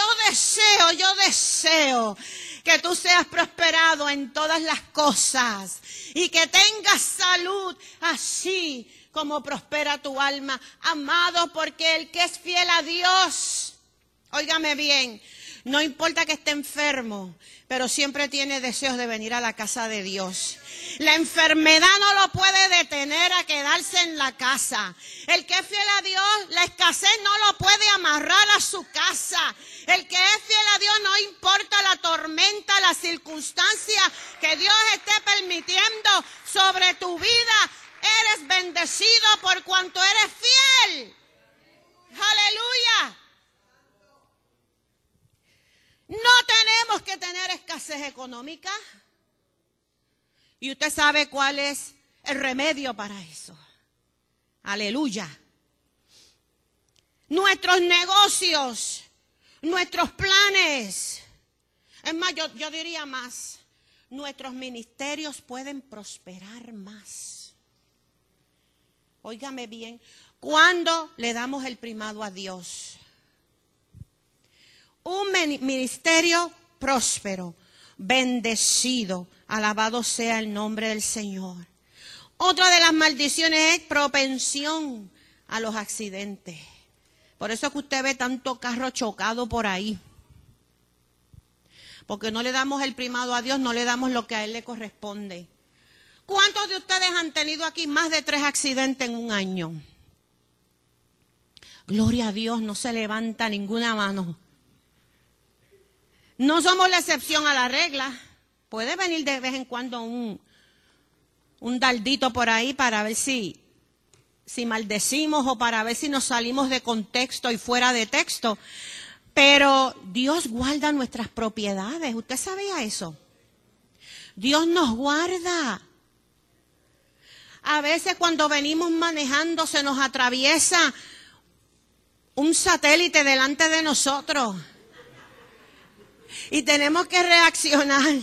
deseo que tú seas prosperado en todas las cosas y que tengas salud así como prospera tu alma, amado, porque el que es fiel a Dios, óigame bien, no importa que esté enfermo, pero siempre tiene deseos de venir a la casa de Dios. La enfermedad no lo puede detener a quedarse en la casa. El que es fiel a Dios, la escasez no lo puede amarrar a su casa. El que es fiel a Dios, no importa la tormenta, la circunstancia que Dios esté permitiendo sobre tu vida, eres bendecido por cuanto eres fiel. Aleluya. No tenemos que tener escasez económica. Y usted sabe cuál es el remedio para eso. Aleluya. Nuestros negocios, nuestros planes. Es más, yo diría más. Nuestros ministerios pueden prosperar más. Óigame bien. ¿Cuándo le damos el primado a Dios? Un ministerio próspero, bendecido, alabado sea el nombre del Señor. Otra de las maldiciones es propensión a los accidentes. Por eso es que usted ve tanto carro chocado por ahí. Porque no le damos el primado a Dios, no le damos lo que a Él le corresponde. ¿Cuántos de ustedes han tenido aquí más de 3 accidentes en un año? Gloria a Dios, no se levanta ninguna mano. No somos la excepción a la regla. Puede venir de vez en cuando un dardito por ahí para ver si maldecimos o para ver si nos salimos de contexto y fuera de texto. Pero Dios guarda nuestras propiedades. ¿Usted sabía eso? Dios nos guarda. A veces cuando venimos manejando se nos atraviesa un satélite delante de nosotros. Y tenemos que reaccionar.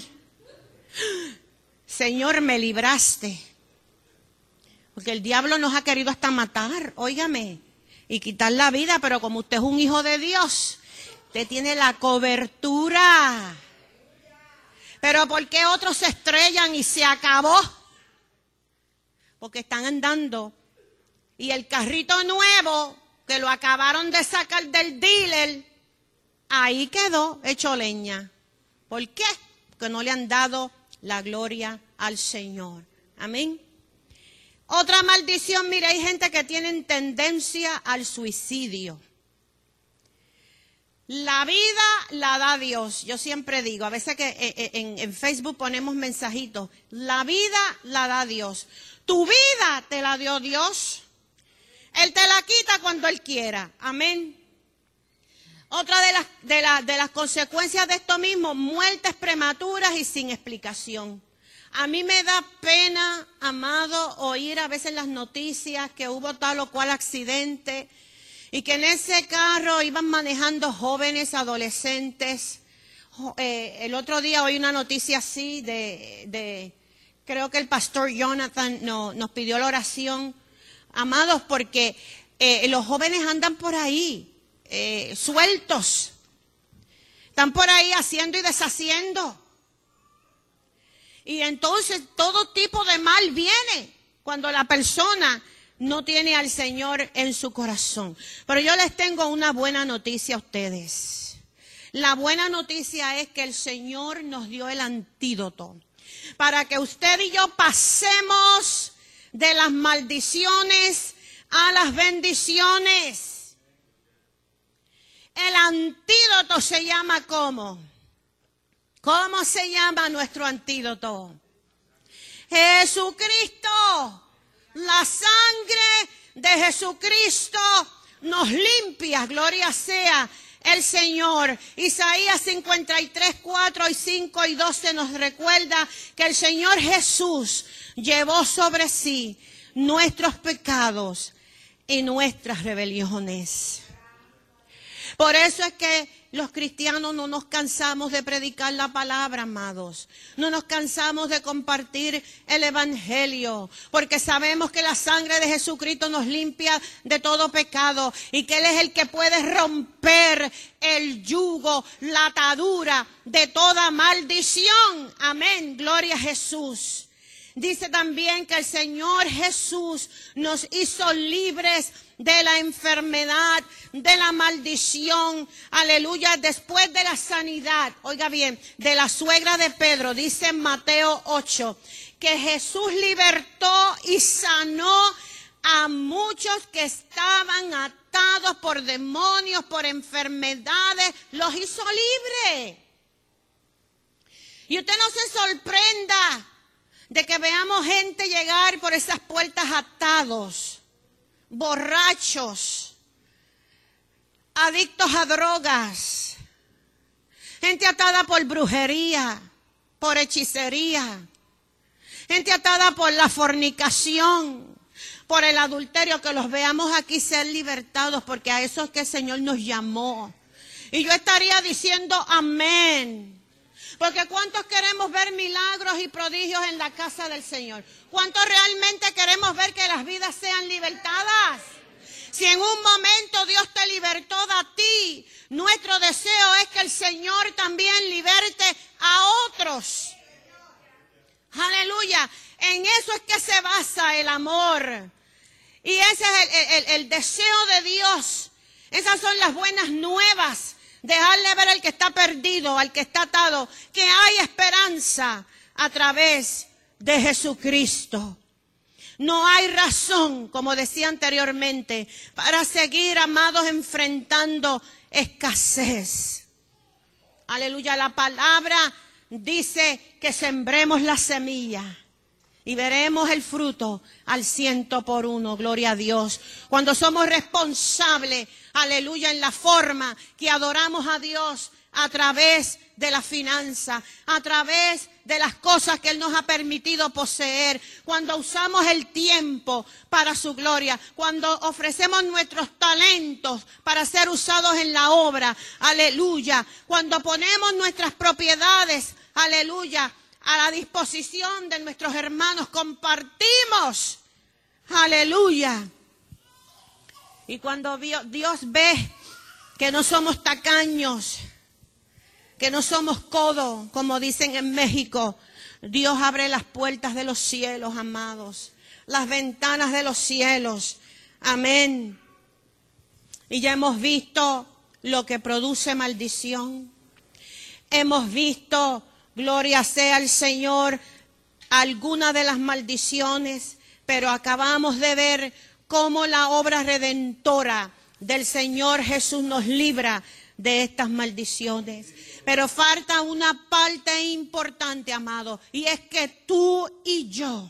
Señor, me libraste. Porque el diablo nos ha querido hasta matar, óigame, y quitar la vida, pero como usted es un hijo de Dios, usted tiene la cobertura. Pero ¿por qué otros se estrellan y se acabó? Porque están andando y el carrito nuevo que lo acabaron de sacar del dealer, ahí quedó hecho leña. ¿Por qué? Porque no le han dado la gloria al Señor. Amén. Otra maldición, mire, hay gente que tiene tendencia al suicidio. La vida la da Dios. Yo siempre digo, a veces que en Facebook ponemos mensajitos. La vida la da Dios. Tu vida te la dio Dios. Él te la quita cuando Él quiera. Amén. Otra de las consecuencias de esto mismo, muertes prematuras y sin explicación. A mí me da pena, amado, oír a veces las noticias que hubo tal o cual accidente y que en ese carro iban manejando jóvenes, adolescentes. El otro día oí una noticia así creo que el pastor Jonathan nos pidió la oración, amados, porque los jóvenes andan por ahí, sueltos. Están por ahí haciendo y deshaciendo. Y entonces todo tipo de mal viene cuando la persona no tiene al Señor en su corazón. Pero yo les tengo una buena noticia a ustedes. La buena noticia es que el Señor nos dio el antídoto para que usted y yo pasemos de las maldiciones a las bendiciones. El antídoto se llama ¿cómo? ¿Cómo se llama nuestro antídoto? Jesucristo. La sangre de Jesucristo nos limpia. Gloria sea el Señor. Isaías 53, 4 y 5 y 12 nos recuerda que el Señor Jesús llevó sobre sí nuestros pecados y nuestras rebeliones. Por eso es que los cristianos no nos cansamos de predicar la palabra, amados. No nos cansamos de compartir el evangelio, porque sabemos que la sangre de Jesucristo nos limpia de todo pecado y que Él es el que puede romper el yugo, la atadura de toda maldición. Amén, gloria a Jesús. Dice también que el Señor Jesús nos hizo libres de la enfermedad, de la maldición, aleluya, después de la sanidad, oiga bien, de la suegra de Pedro, dice en Mateo 8, que Jesús libertó y sanó a muchos que estaban atados por demonios, por enfermedades, los hizo libres. Y usted no se sorprenda de que veamos gente llegar por esas puertas atados, borrachos, adictos a drogas, gente atada por brujería, por hechicería, gente atada por la fornicación, por el adulterio, que los veamos aquí ser libertados, porque a eso es que el Señor nos llamó. Y yo estaría diciendo amén. Porque ¿cuántos queremos ver milagros y prodigios en la casa del Señor? ¿Cuántos realmente queremos ver que las vidas sean libertadas? Si en un momento Dios te libertó de ti, nuestro deseo es que el Señor también liberte a otros. Aleluya. En eso es que se basa el amor. Y ese es el deseo de Dios. Esas son las buenas nuevas. Dejarle ver al que está perdido, al que está atado, que hay esperanza a través de Jesucristo. No hay razón, como decía anteriormente, para seguir, amados, enfrentando escasez. Aleluya, la palabra dice que sembremos la semilla y veremos el fruto al 100%, gloria a Dios. Cuando somos responsables, aleluya, en la forma que adoramos a Dios a través de la finanza, a través de las cosas que Él nos ha permitido poseer, cuando usamos el tiempo para su gloria, cuando ofrecemos nuestros talentos para ser usados en la obra, aleluya, cuando ponemos nuestras propiedades, aleluya, a la disposición de nuestros hermanos, compartimos, aleluya. Y cuando Dios ve que no somos tacaños, que no somos codos, como dicen en México, Dios abre las puertas de los cielos, amados, las ventanas de los cielos, amén. Y ya hemos visto lo que produce maldición, hemos visto, gloria sea al Señor, algunas de las maldiciones, pero acabamos de ver cómo la obra redentora del Señor Jesús nos libra de estas maldiciones. Pero falta una parte importante, amado, y es que tú y yo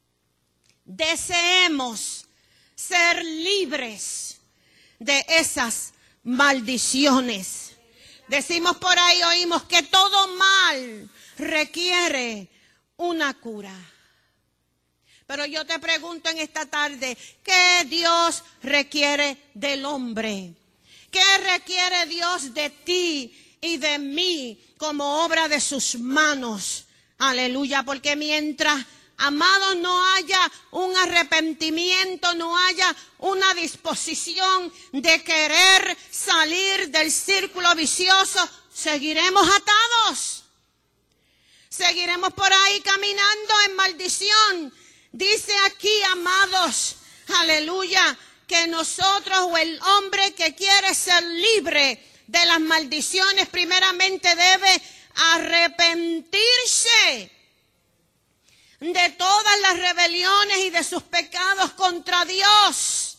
deseemos ser libres de esas maldiciones. Decimos por ahí, oímos que todo mal requiere una cura. Pero yo te pregunto en esta tarde, ¿qué Dios requiere del hombre? ¿Qué requiere Dios de ti y de mí como obra de sus manos? Aleluya, porque mientras, amados, no haya un arrepentimiento, no haya una disposición de querer salir del círculo vicioso, seguiremos atados. Seguiremos por ahí caminando en maldición. Dice aquí, amados, aleluya, que nosotros o el hombre que quiere ser libre de las maldiciones primeramente debe arrepentirse de todas las rebeliones y de sus pecados contra Dios.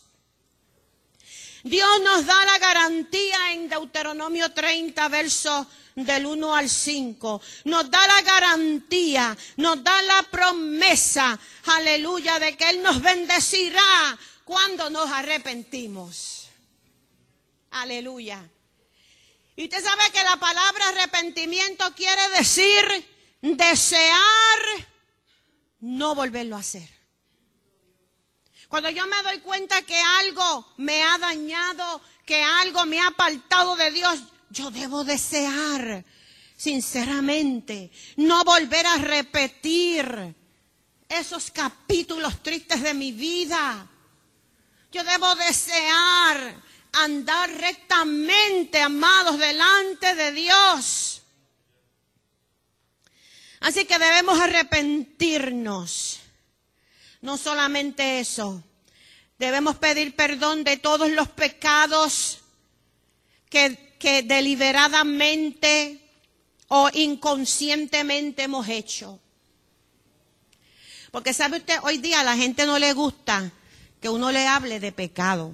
Dios nos da la garantía en Deuteronomio 30, versos del 1 al 5. Nos da la garantía, nos da la promesa, aleluya, de que Él nos bendecirá cuando nos arrepentimos. Aleluya. Y usted sabe que la palabra arrepentimiento quiere decir desear no volverlo a hacer. Cuando yo me doy cuenta que algo me ha dañado, que algo me ha apartado de Dios, yo debo desear, sinceramente, no volver a repetir esos capítulos tristes de mi vida. Yo debo desear andar rectamente, amados, delante de Dios. Así que debemos arrepentirnos. No solamente eso, debemos pedir perdón de todos los pecados que deliberadamente o inconscientemente hemos hecho. Porque sabe usted, hoy día a la gente no le gusta que uno le hable de pecado.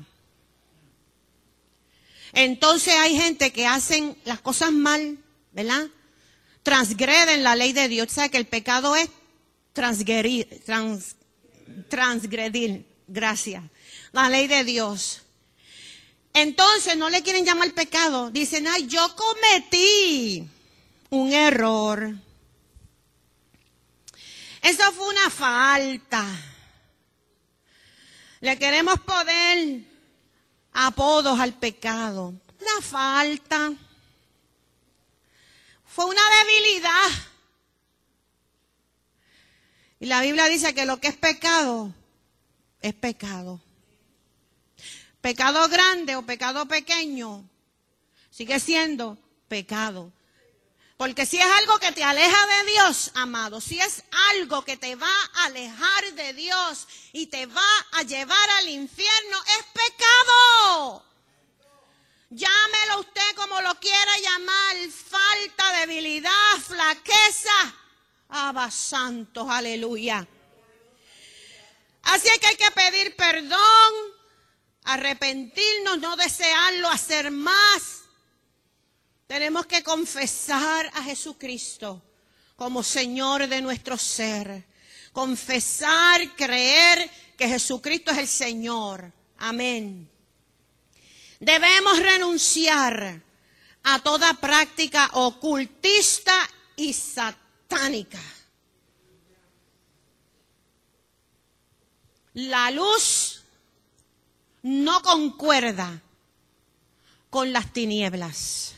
Entonces hay gente que hacen las cosas mal, ¿verdad? Transgreden la ley de Dios. ¿Sabe que el pecado es transgredir, gracias, la ley de Dios? Entonces no le quieren llamar pecado. Dicen, ay, yo cometí un error. Eso fue una falta. Le queremos poner apodos al pecado. Una falta. Fue una debilidad. Y la Biblia dice que lo que es pecado, es pecado. Pecado grande o pecado pequeño, sigue siendo pecado. Porque si es algo que te aleja de Dios, amado, si es algo que te va a alejar de Dios y te va a llevar al infierno, es pecado. Llámelo usted como lo quiera llamar, falta, debilidad, flaqueza. Abba santos, aleluya. Así es que hay que pedir perdón, arrepentirnos, no desearlo, hacer más. Tenemos que confesar a Jesucristo como Señor de nuestro ser. Confesar, creer que Jesucristo es el Señor. Amén. Debemos renunciar a toda práctica ocultista y satánica. La luz no concuerda con las tinieblas.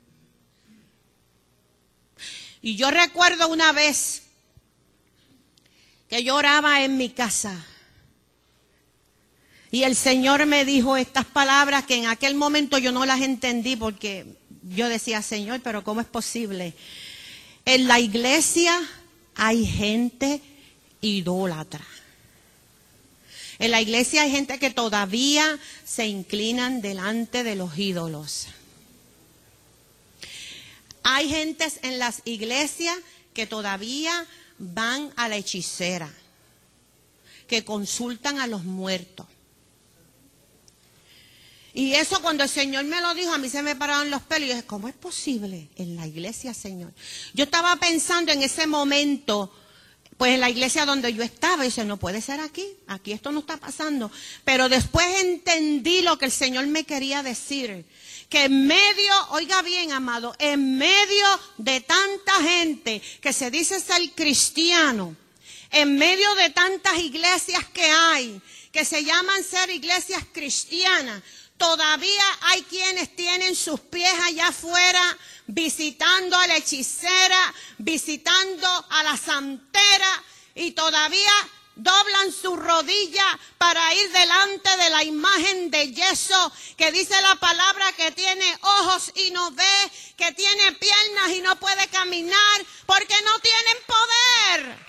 Y yo recuerdo una vez que yo oraba en mi casa y el Señor me dijo estas palabras que en aquel momento yo no las entendí porque yo decía, Señor, pero ¿cómo es posible? En la iglesia hay gente idólatra. En la iglesia hay gente que todavía se inclinan delante de los ídolos. Hay gentes en las iglesias que todavía van a la hechicera, que consultan a los muertos. Y eso cuando el Señor me lo dijo, a mí se me pararon los pelos. Y yo dije, ¿cómo es posible en la iglesia, Señor? Yo estaba pensando en ese momento, pues en la iglesia donde yo estaba, y dije, no puede ser aquí esto no está pasando. Pero después entendí lo que el Señor me quería decir. Que en medio, oiga bien, amado, en medio de tanta gente que se dice ser cristiano, en medio de tantas iglesias que hay, que se llaman ser iglesias cristianas, todavía hay quienes tienen sus pies allá afuera, visitando a la hechicera, visitando a la santera, y todavía doblan su rodilla para ir delante de la imagen de yeso, que dice la palabra que tiene ojos y no ve, que tiene piernas y no puede caminar, porque no tienen poder.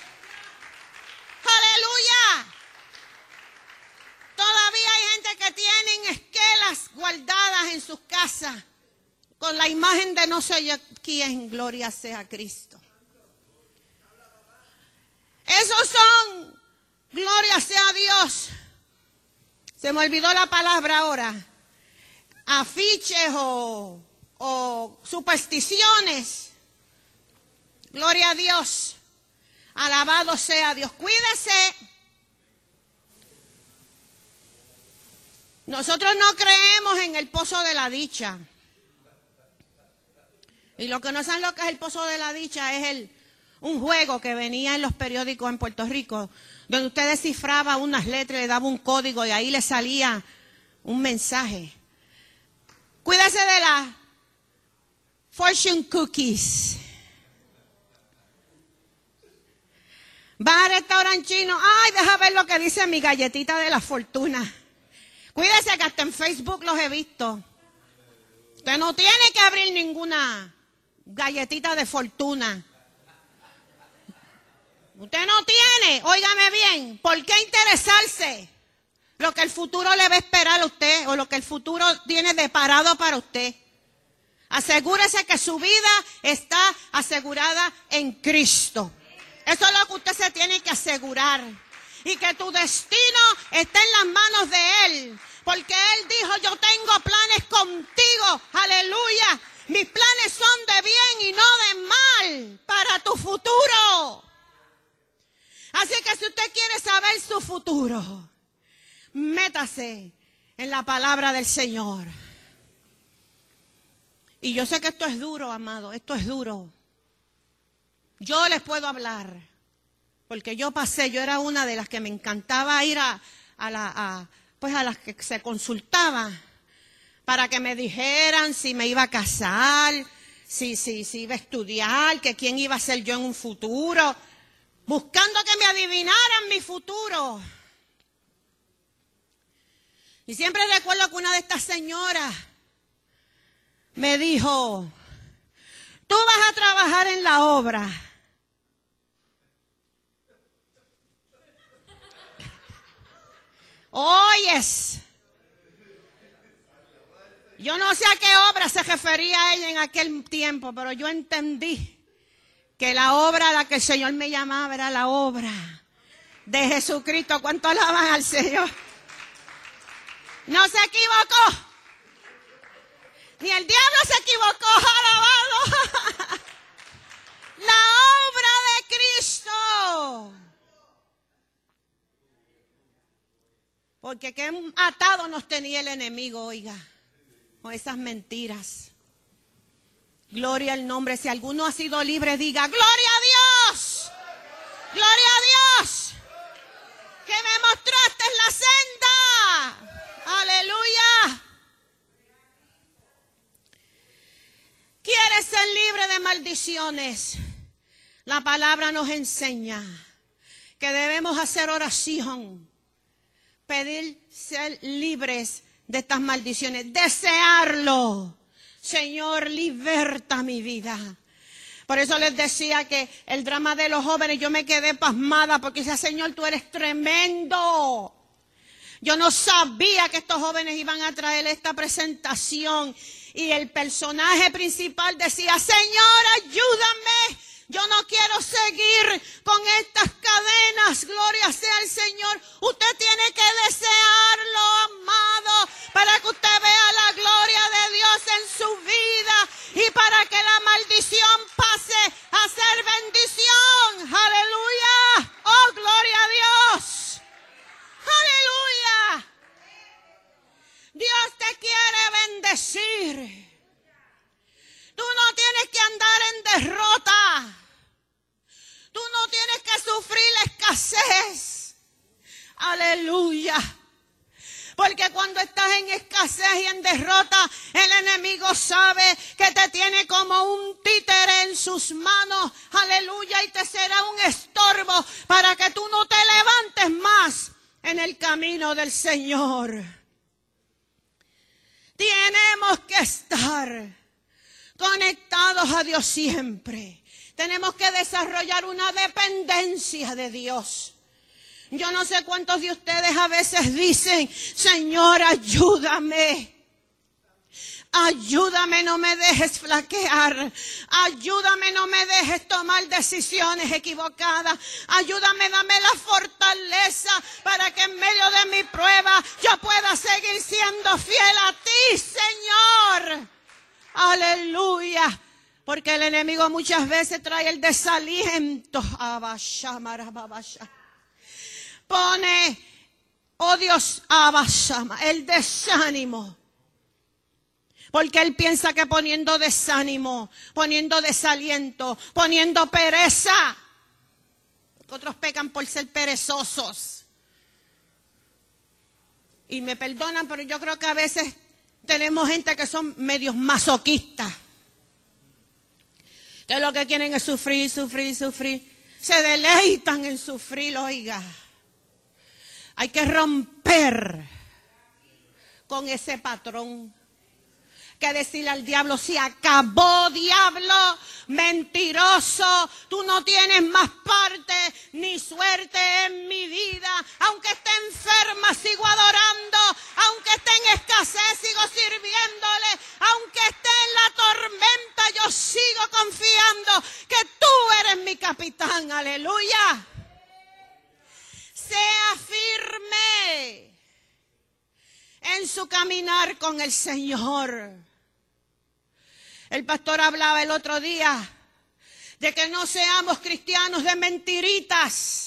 ¡Aleluya! Todavía hay gente que tienen esquelas guardadas en sus casas con la imagen de no sé quién, gloria sea Cristo. Esos son, gloria sea Dios. Se me olvidó la palabra ahora. Afiches o supersticiones. Gloria a Dios. Alabado sea Dios. Cuídese. Nosotros no creemos en el pozo de la dicha. Y los que no saben lo que es el pozo de la dicha es un juego que venía en los periódicos en Puerto Rico, donde usted descifraba unas letras, le daba un código y ahí le salía un mensaje. Cuídese de las fortune cookies. Va al restaurante chino, ay, deja ver lo que dice mi galletita de la fortuna. Cuídese que hasta en Facebook los he visto. Usted no tiene que abrir ninguna galletita de fortuna. Usted no tiene, óigame bien, ¿por qué interesarse lo que el futuro le va a esperar a usted o lo que el futuro tiene deparado para usted? Asegúrese que su vida está asegurada en Cristo. Eso es lo que usted se tiene que asegurar. Y que tu destino esté en las manos de Él. Porque Él dijo, yo tengo planes contigo. Aleluya. Mis planes son de bien y no de mal para tu futuro. Así que si usted quiere saber su futuro, métase en la palabra del Señor. Y yo sé que esto es duro, amado. Esto es duro. Yo les puedo hablar. Porque yo era una de las que me encantaba ir a las que se consultaba para que me dijeran si me iba a casar, si iba a estudiar, que quién iba a ser yo en un futuro, buscando que me adivinaran mi futuro. Y siempre recuerdo que una de estas señoras me dijo, tú vas a trabajar en la obra. Oyes, yo no sé a qué obra se refería ella en aquel tiempo, pero yo entendí que la obra a la que el Señor me llamaba era la obra de Jesucristo. ¿Cuánto alaban al Señor? No se equivocó, ni el diablo se equivocó, alabado. La obra de Cristo. Porque qué atado nos tenía el enemigo, oiga, con esas mentiras. Gloria al nombre. Si alguno ha sido libre, diga, gloria a Dios. Gloria a Dios. Que me mostraste la senda. Aleluya. ¿Quieres ser libre de maldiciones? La palabra nos enseña que debemos hacer oración. Pedir ser libres de estas maldiciones, desearlo. Señor, liberta mi vida. Por eso les decía que el drama de los jóvenes, yo me quedé pasmada porque decía, Señor, tú eres tremendo. Yo no sabía que estos jóvenes iban a traer esta presentación. Y el personaje principal decía, Señor, ayúdame. Yo no quiero seguir con estas cadenas. Gloria sea al Señor. Usted tiene que desearlo, amado, para que usted vea la gloria de Dios en su vida y para que la maldición pase a ser bendición. Aleluya. Oh, gloria a Dios. Aleluya. Dios te quiere bendecir. Tú no tienes que andar en derrota. Tú no tienes que sufrir la escasez. Aleluya. Porque cuando estás en escasez y en derrota, el enemigo sabe que te tiene como un títere en sus manos. Aleluya. Y te será un estorbo para que tú no te levantes más en el camino del Señor. Tenemos que estar conectados a Dios siempre. Tenemos que desarrollar una dependencia de Dios. Yo no sé cuántos de ustedes a veces dicen, Señor, ayúdame. Ayúdame, no me dejes flaquear. Ayúdame, no me dejes tomar decisiones equivocadas. Ayúdame, dame la fortaleza para que en medio de mi prueba yo pueda seguir siendo fiel a ti, Señor. Aleluya. Porque el enemigo muchas veces trae el desaliento. Pone, oh Dios, el desánimo. Porque él piensa que poniendo desánimo, poniendo desaliento, poniendo pereza. Otros pecan por ser perezosos. Y me perdonan, pero yo creo que a veces tenemos gente que son medios masoquistas. Que lo que quieren es sufrir, sufrir, sufrir. Se deleitan en sufrir, oiga. Hay que romper con ese patrón. Que decirle al diablo, se acabó, diablo, mentiroso, tú no tienes más parte ni suerte en mi vida. Aunque esté enferma, sigo adorando. Aunque esté en escasez, sigo sirviéndole. Aunque esté en la tormenta, yo sigo confiando que tú eres mi capitán. Aleluya. Sea firme en su caminar con el Señor. El pastor hablaba el otro día de que no seamos cristianos de mentiritas.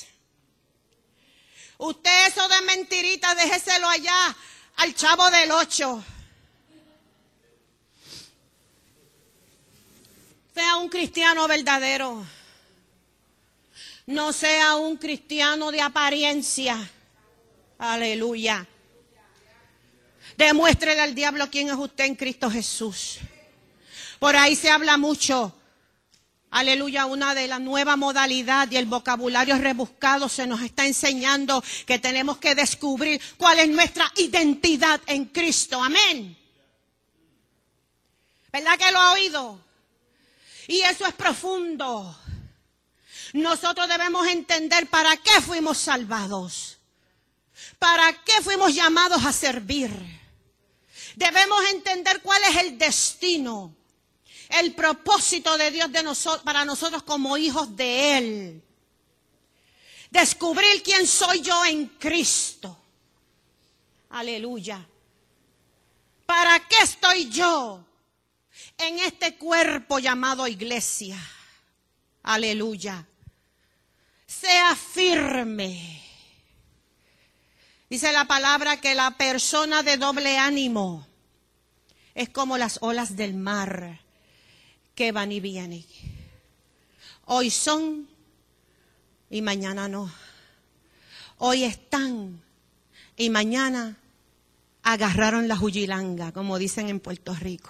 Usted eso de mentiritas, déjeselo allá al Chavo del 8. Sea un cristiano verdadero. No sea un cristiano de apariencia. Aleluya. Demuéstrele al diablo quién es usted en Cristo Jesús. Por ahí se habla mucho. Aleluya, una de las nuevas modalidades y el vocabulario rebuscado se nos está enseñando que tenemos que descubrir cuál es nuestra identidad en Cristo. Amén. ¿Verdad que lo ha oído? Y eso es profundo. Nosotros debemos entender para qué fuimos salvados. ¿Para qué fuimos llamados a servir? Debemos entender cuál es el destino, el propósito de Dios para nosotros como hijos de Él. Descubrir quién soy yo en Cristo. Aleluya. ¿Para qué estoy yo en este cuerpo llamado iglesia? Aleluya. Sea firme. Dice la palabra que la persona de doble ánimo es como las olas del mar que van y vienen. Hoy son y mañana no. Hoy están y mañana agarraron la jujilanga, como dicen en Puerto Rico.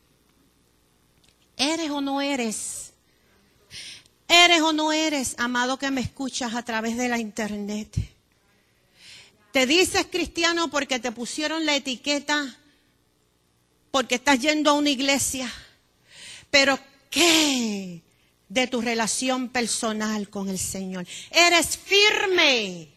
¿Eres o no eres? ¿Eres o no eres, amado que me escuchas a través de la internet? Te dices cristiano porque te pusieron la etiqueta, porque estás yendo a una iglesia. Pero ¿qué de tu relación personal con el Señor? ¿Eres firme?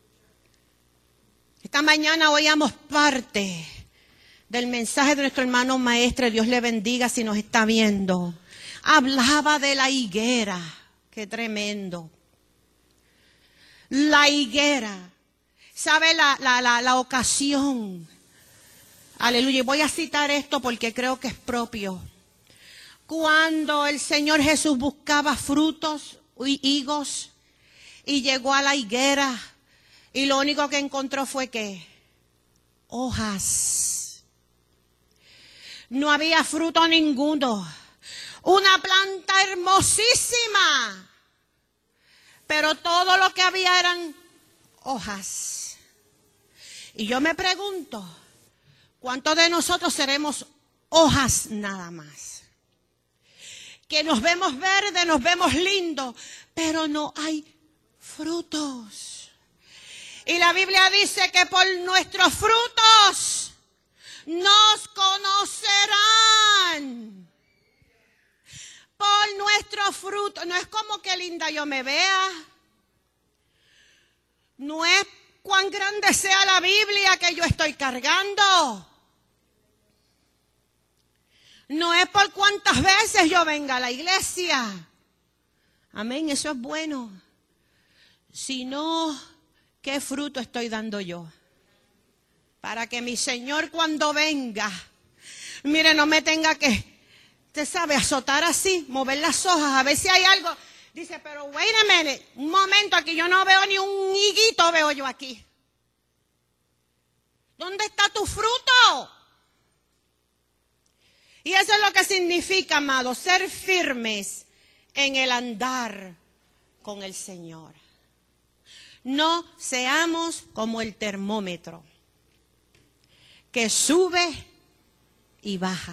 Esta mañana oíamos parte del mensaje de nuestro hermano maestro, Dios le bendiga si nos está viendo. Hablaba de la higuera, qué tremendo. La higuera. ¿Sabe la ocasión Aleluya. Y voy a citar esto porque creo que es propio. Cuando el Señor Jesús buscaba frutos y higos y llegó a la higuera y lo único que encontró fue ¿qué? Hojas. No había fruto ninguno. Una planta hermosísima. Pero todo lo que había eran hojas. Y yo me pregunto, ¿cuántos de nosotros seremos hojas nada más? Que nos vemos verdes, nos vemos lindos, pero no hay frutos. Y la Biblia dice que por nuestros frutos nos conocerán. Por nuestros frutos. No es como que linda yo me vea. No es cuán grande sea la Biblia que yo estoy cargando. No es por cuántas veces yo venga a la iglesia. Amén, eso es bueno. Sino, ¿qué fruto estoy dando yo? Para que mi Señor cuando venga, mire, no me tenga que, usted sabe, azotar así, mover las hojas, a ver si hay algo. Dice, pero wait a minute, un momento, aquí yo no veo ni un higuito, veo yo aquí. ¿Dónde está tu fruto? Y eso es lo que significa, amados, ser firmes en el andar con el Señor. No seamos como el termómetro, que sube y baja.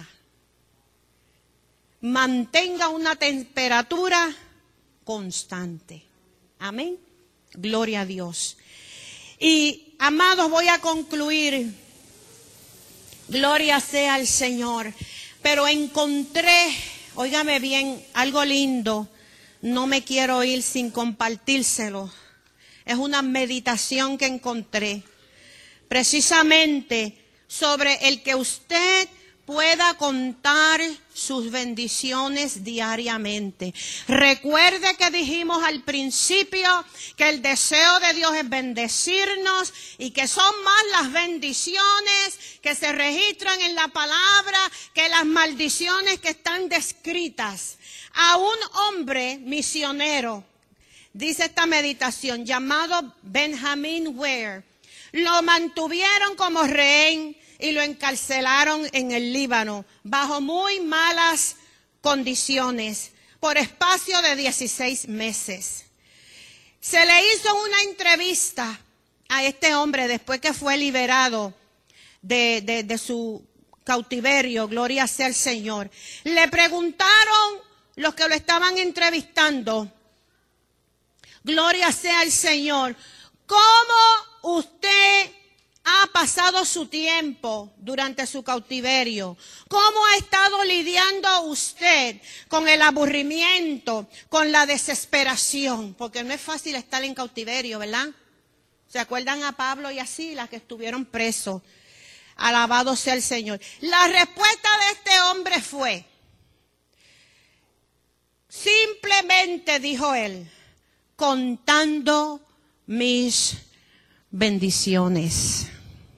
Mantenga una temperatura constante. Amén. Gloria a Dios. Y, amados, voy a concluir. Gloria sea al Señor. Pero encontré, óigame bien, algo lindo. No me quiero ir sin compartírselo. Es una meditación que encontré. Precisamente sobre el que usted pueda contar sus bendiciones diariamente. Recuerde que dijimos al principio que el deseo de Dios es bendecirnos y que son más las bendiciones que se registran en la palabra que las maldiciones que están descritas. A un hombre misionero, dice esta meditación, llamado Benjamin Ware, lo mantuvieron como rehén y lo encarcelaron en el Líbano bajo muy malas condiciones por espacio de 16 meses. Se le hizo una entrevista a este hombre después que fue liberado de su cautiverio, gloria sea al Señor. Le preguntaron los que lo estaban entrevistando, gloria sea al Señor, ¿cómo usted ha pasado su tiempo durante su cautiverio? ¿Cómo ha estado lidiando usted con el aburrimiento, con la desesperación? Porque no es fácil estar en cautiverio, ¿verdad? ¿Se acuerdan a Pablo y a Silas que estuvieron presos? Alabado sea el Señor. La respuesta de este hombre fue, simplemente dijo él, contando mis bendiciones.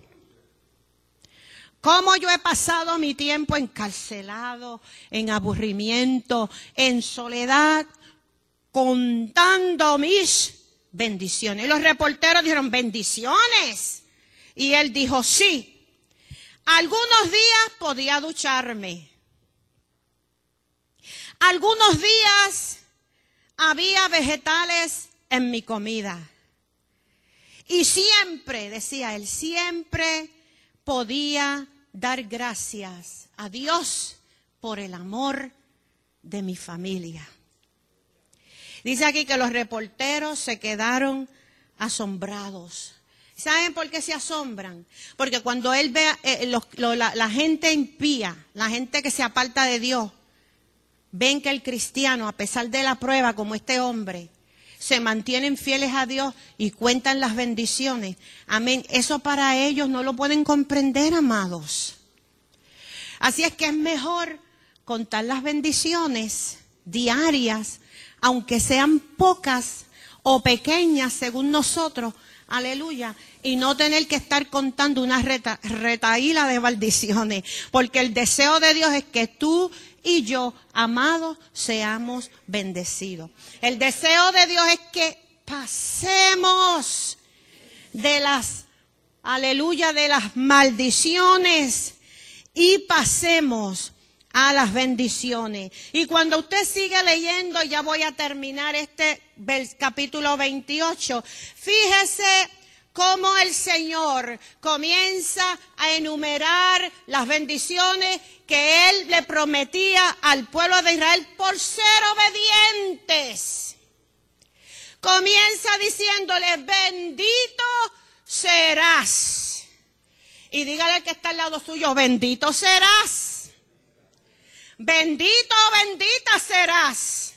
Cómo yo he pasado mi tiempo encarcelado, en aburrimiento, en soledad, contando mis bendiciones. Y los reporteros dijeron, ¿bendiciones? Y él dijo, sí. Algunos días podía ducharme. Algunos días había vegetales en mi comida. Y siempre, decía él, siempre podía dar gracias a Dios por el amor de mi familia. Dice aquí que los reporteros se quedaron asombrados. ¿Saben por qué se asombran? Porque cuando él ve la gente impía, la gente que se aparta de Dios, ven que el cristiano, a pesar de la prueba, como este hombre, se mantienen fieles a Dios y cuentan las bendiciones. Amén. Eso para ellos no lo pueden comprender, amados. Así es que es mejor contar las bendiciones diarias, aunque sean pocas o pequeñas según nosotros. Aleluya. Y no tener que estar contando una retaíla de maldiciones. Porque el deseo de Dios es que tú y yo, amados, seamos bendecidos. El deseo de Dios es que pasemos de las, aleluya, de las maldiciones y pasemos a las bendiciones. Y cuando usted sigue leyendo, ya voy a terminar este capítulo 28, fíjese cómo el Señor comienza a enumerar las bendiciones que Él le prometía al pueblo de Israel por ser obedientes. Comienza diciéndole, bendito serás. Y dígale al que está al lado suyo, bendito serás. Bendito o bendita serás.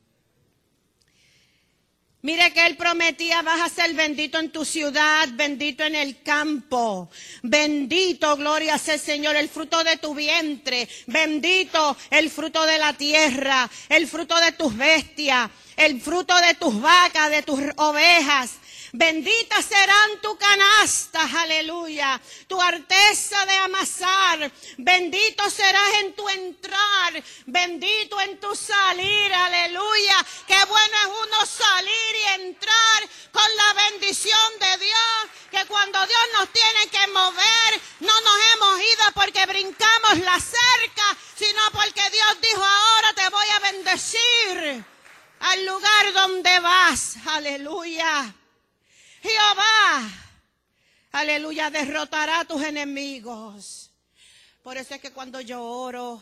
Mire que Él prometía, vas a ser bendito en tu ciudad, bendito en el campo. Bendito, gloria sea el Señor, el fruto de tu vientre. Bendito el fruto de la tierra, el fruto de tus bestias, el fruto de tus vacas, de tus ovejas. Benditas serán tu canasta, aleluya, tu arteza de amasar. Bendito serás en tu entrar, bendito en tu salir, aleluya. Qué bueno es uno salir y entrar con la bendición de Dios, que cuando Dios nos tiene que mover, no nos hemos ido porque brincamos la cerca, sino porque Dios dijo, ahora te voy a bendecir al lugar donde vas, aleluya. Jehová, aleluya, derrotará a tus enemigos. Por eso es que cuando yo oro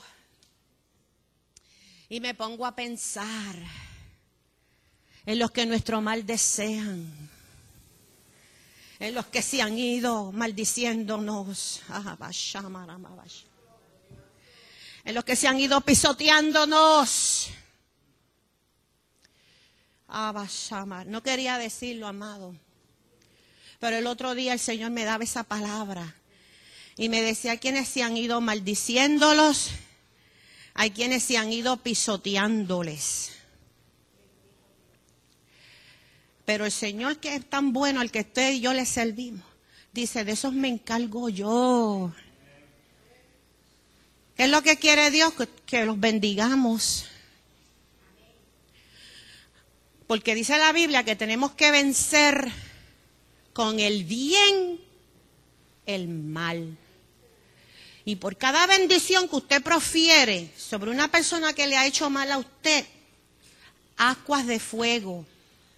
y me pongo a pensar en los que nuestro mal desean, en los que se han ido maldiciéndonos, en los que se han ido pisoteándonos. No quería decirlo, amado. Pero el otro día el Señor me daba esa palabra y me decía, hay quienes se han ido maldiciéndolos, hay quienes se han ido pisoteándoles. Pero el Señor, que es tan bueno, al que usted y yo le servimos, dice, de esos me encargo yo. ¿Qué es lo que quiere Dios? Que los bendigamos. Porque dice la Biblia que tenemos que vencer con el bien el mal. Y por cada bendición que usted profiere sobre una persona que le ha hecho mal a usted, ascuas de fuego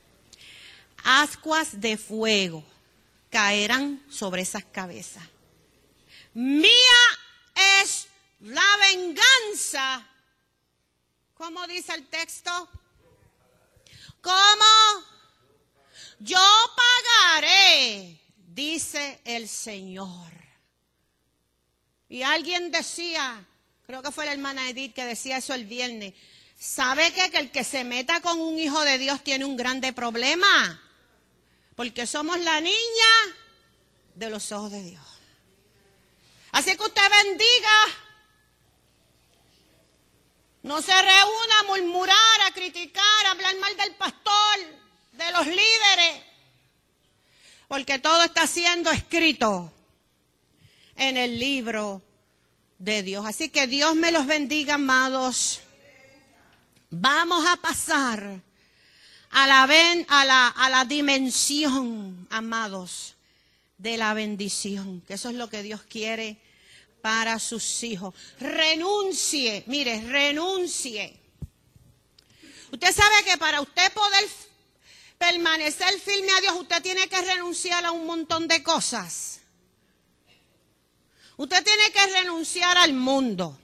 caerán sobre esas cabezas. Mía es la venganza. ¿Cómo dice el texto? ¿Cómo? Yo pagaré, dice el Señor. Y alguien decía, creo que fue la hermana Edith que decía eso el viernes, ¿sabe que el que se meta con un hijo de Dios tiene un grande problema? Porque somos la niña de los ojos de Dios. Así que usted bendiga. No se reúna a murmurar, a criticar, a hablar mal del pastor, de los líderes, porque todo está siendo escrito en el libro de Dios. Así que Dios me los bendiga, amados. Vamos a pasar a la dimensión, amados, de la bendición, que eso es lo que Dios quiere para sus hijos. Renuncie, mire, renuncie. Usted sabe que para usted poder permanecer firme a Dios, usted tiene que renunciar a un montón de cosas. Usted tiene que renunciar al mundo.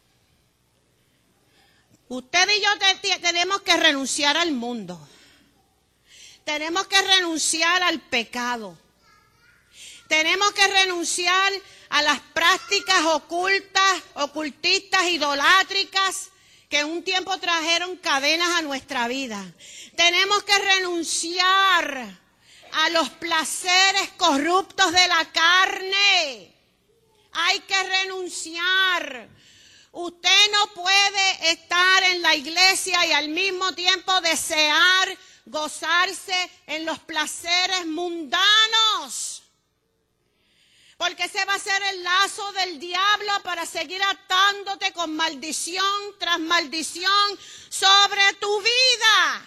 Usted y yo tenemos que renunciar al mundo. Tenemos que renunciar al pecado. Tenemos que renunciar a las prácticas ocultistas, idolátricas, que en un tiempo trajeron cadenas a nuestra vida. Tenemos que renunciar a los placeres corruptos de la carne. Hay que renunciar. Usted no puede estar en la iglesia y al mismo tiempo desear gozarse en los placeres mundanos. Porque ese va a ser el lazo del diablo para seguir atándote con maldición tras maldición sobre tu vida.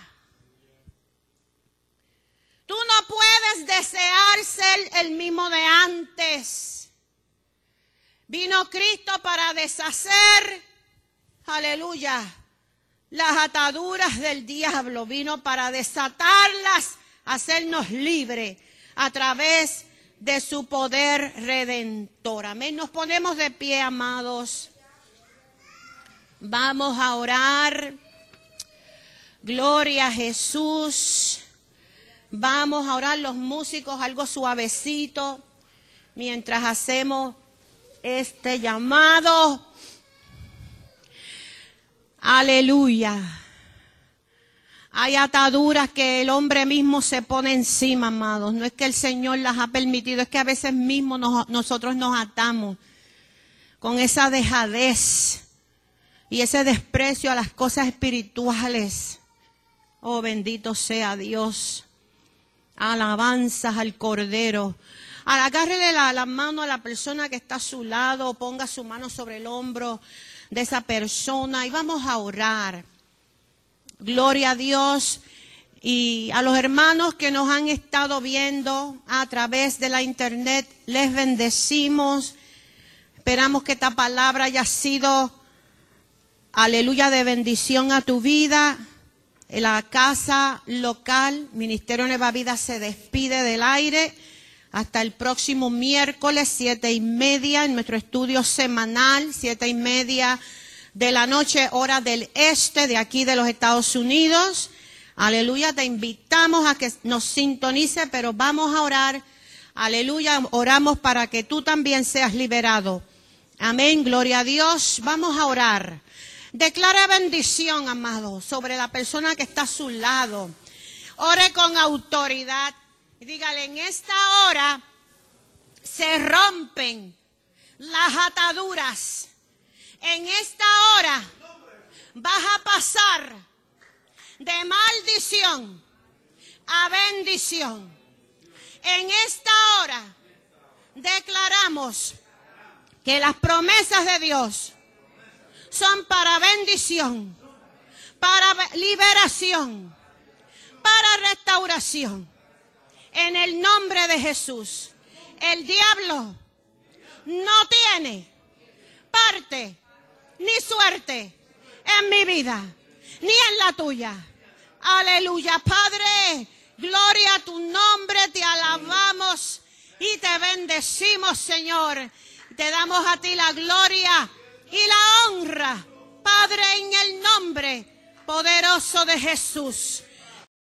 Tú no puedes desear ser el mismo de antes. Vino Cristo para deshacer, aleluya, las ataduras del diablo. Vino para desatarlas, hacernos libres a través de su poder redentor. Amén. Nos ponemos de pie, amados. Vamos a orar. Gloria a Jesús. Vamos a orar los músicos algo suavecito mientras hacemos este llamado. Aleluya. Hay ataduras que el hombre mismo se pone encima, amados. No es que el Señor las ha permitido, es que a veces mismo nosotros nos atamos con esa dejadez y ese desprecio a las cosas espirituales. Oh, bendito sea Dios. Alabanzas al Cordero. Agárrele la mano a la persona que está a su lado, ponga su mano sobre el hombro de esa persona y vamos a orar. Gloria a Dios. Y a los hermanos que nos han estado viendo a través de la internet, les bendecimos. Esperamos que esta palabra haya sido, aleluya, de bendición a tu vida. En la casa local, Ministerio Nueva Vida se despide del aire hasta el próximo miércoles, 7:30, en nuestro estudio semanal, 7:30 de la noche, hora del este, de aquí de los Estados Unidos. Aleluya, te invitamos a que nos sintonice, pero vamos a orar. Aleluya, oramos para que tú también seas liberado. Amén, gloria a Dios. Vamos a orar. Declara bendición, amado, sobre la persona que está a su lado. Ore con autoridad. Y dígale, en esta hora se rompen las ataduras. En esta hora vas a pasar de maldición a bendición. En esta hora declaramos que las promesas de Dios son para bendición, para liberación, para restauración. En el nombre de Jesús, el diablo no tiene parte ni suerte en mi vida, ni en la tuya. Aleluya, Padre, gloria a tu nombre, te alabamos y te bendecimos, Señor. Te damos a ti la gloria y la honra, Padre, en el nombre poderoso de Jesús.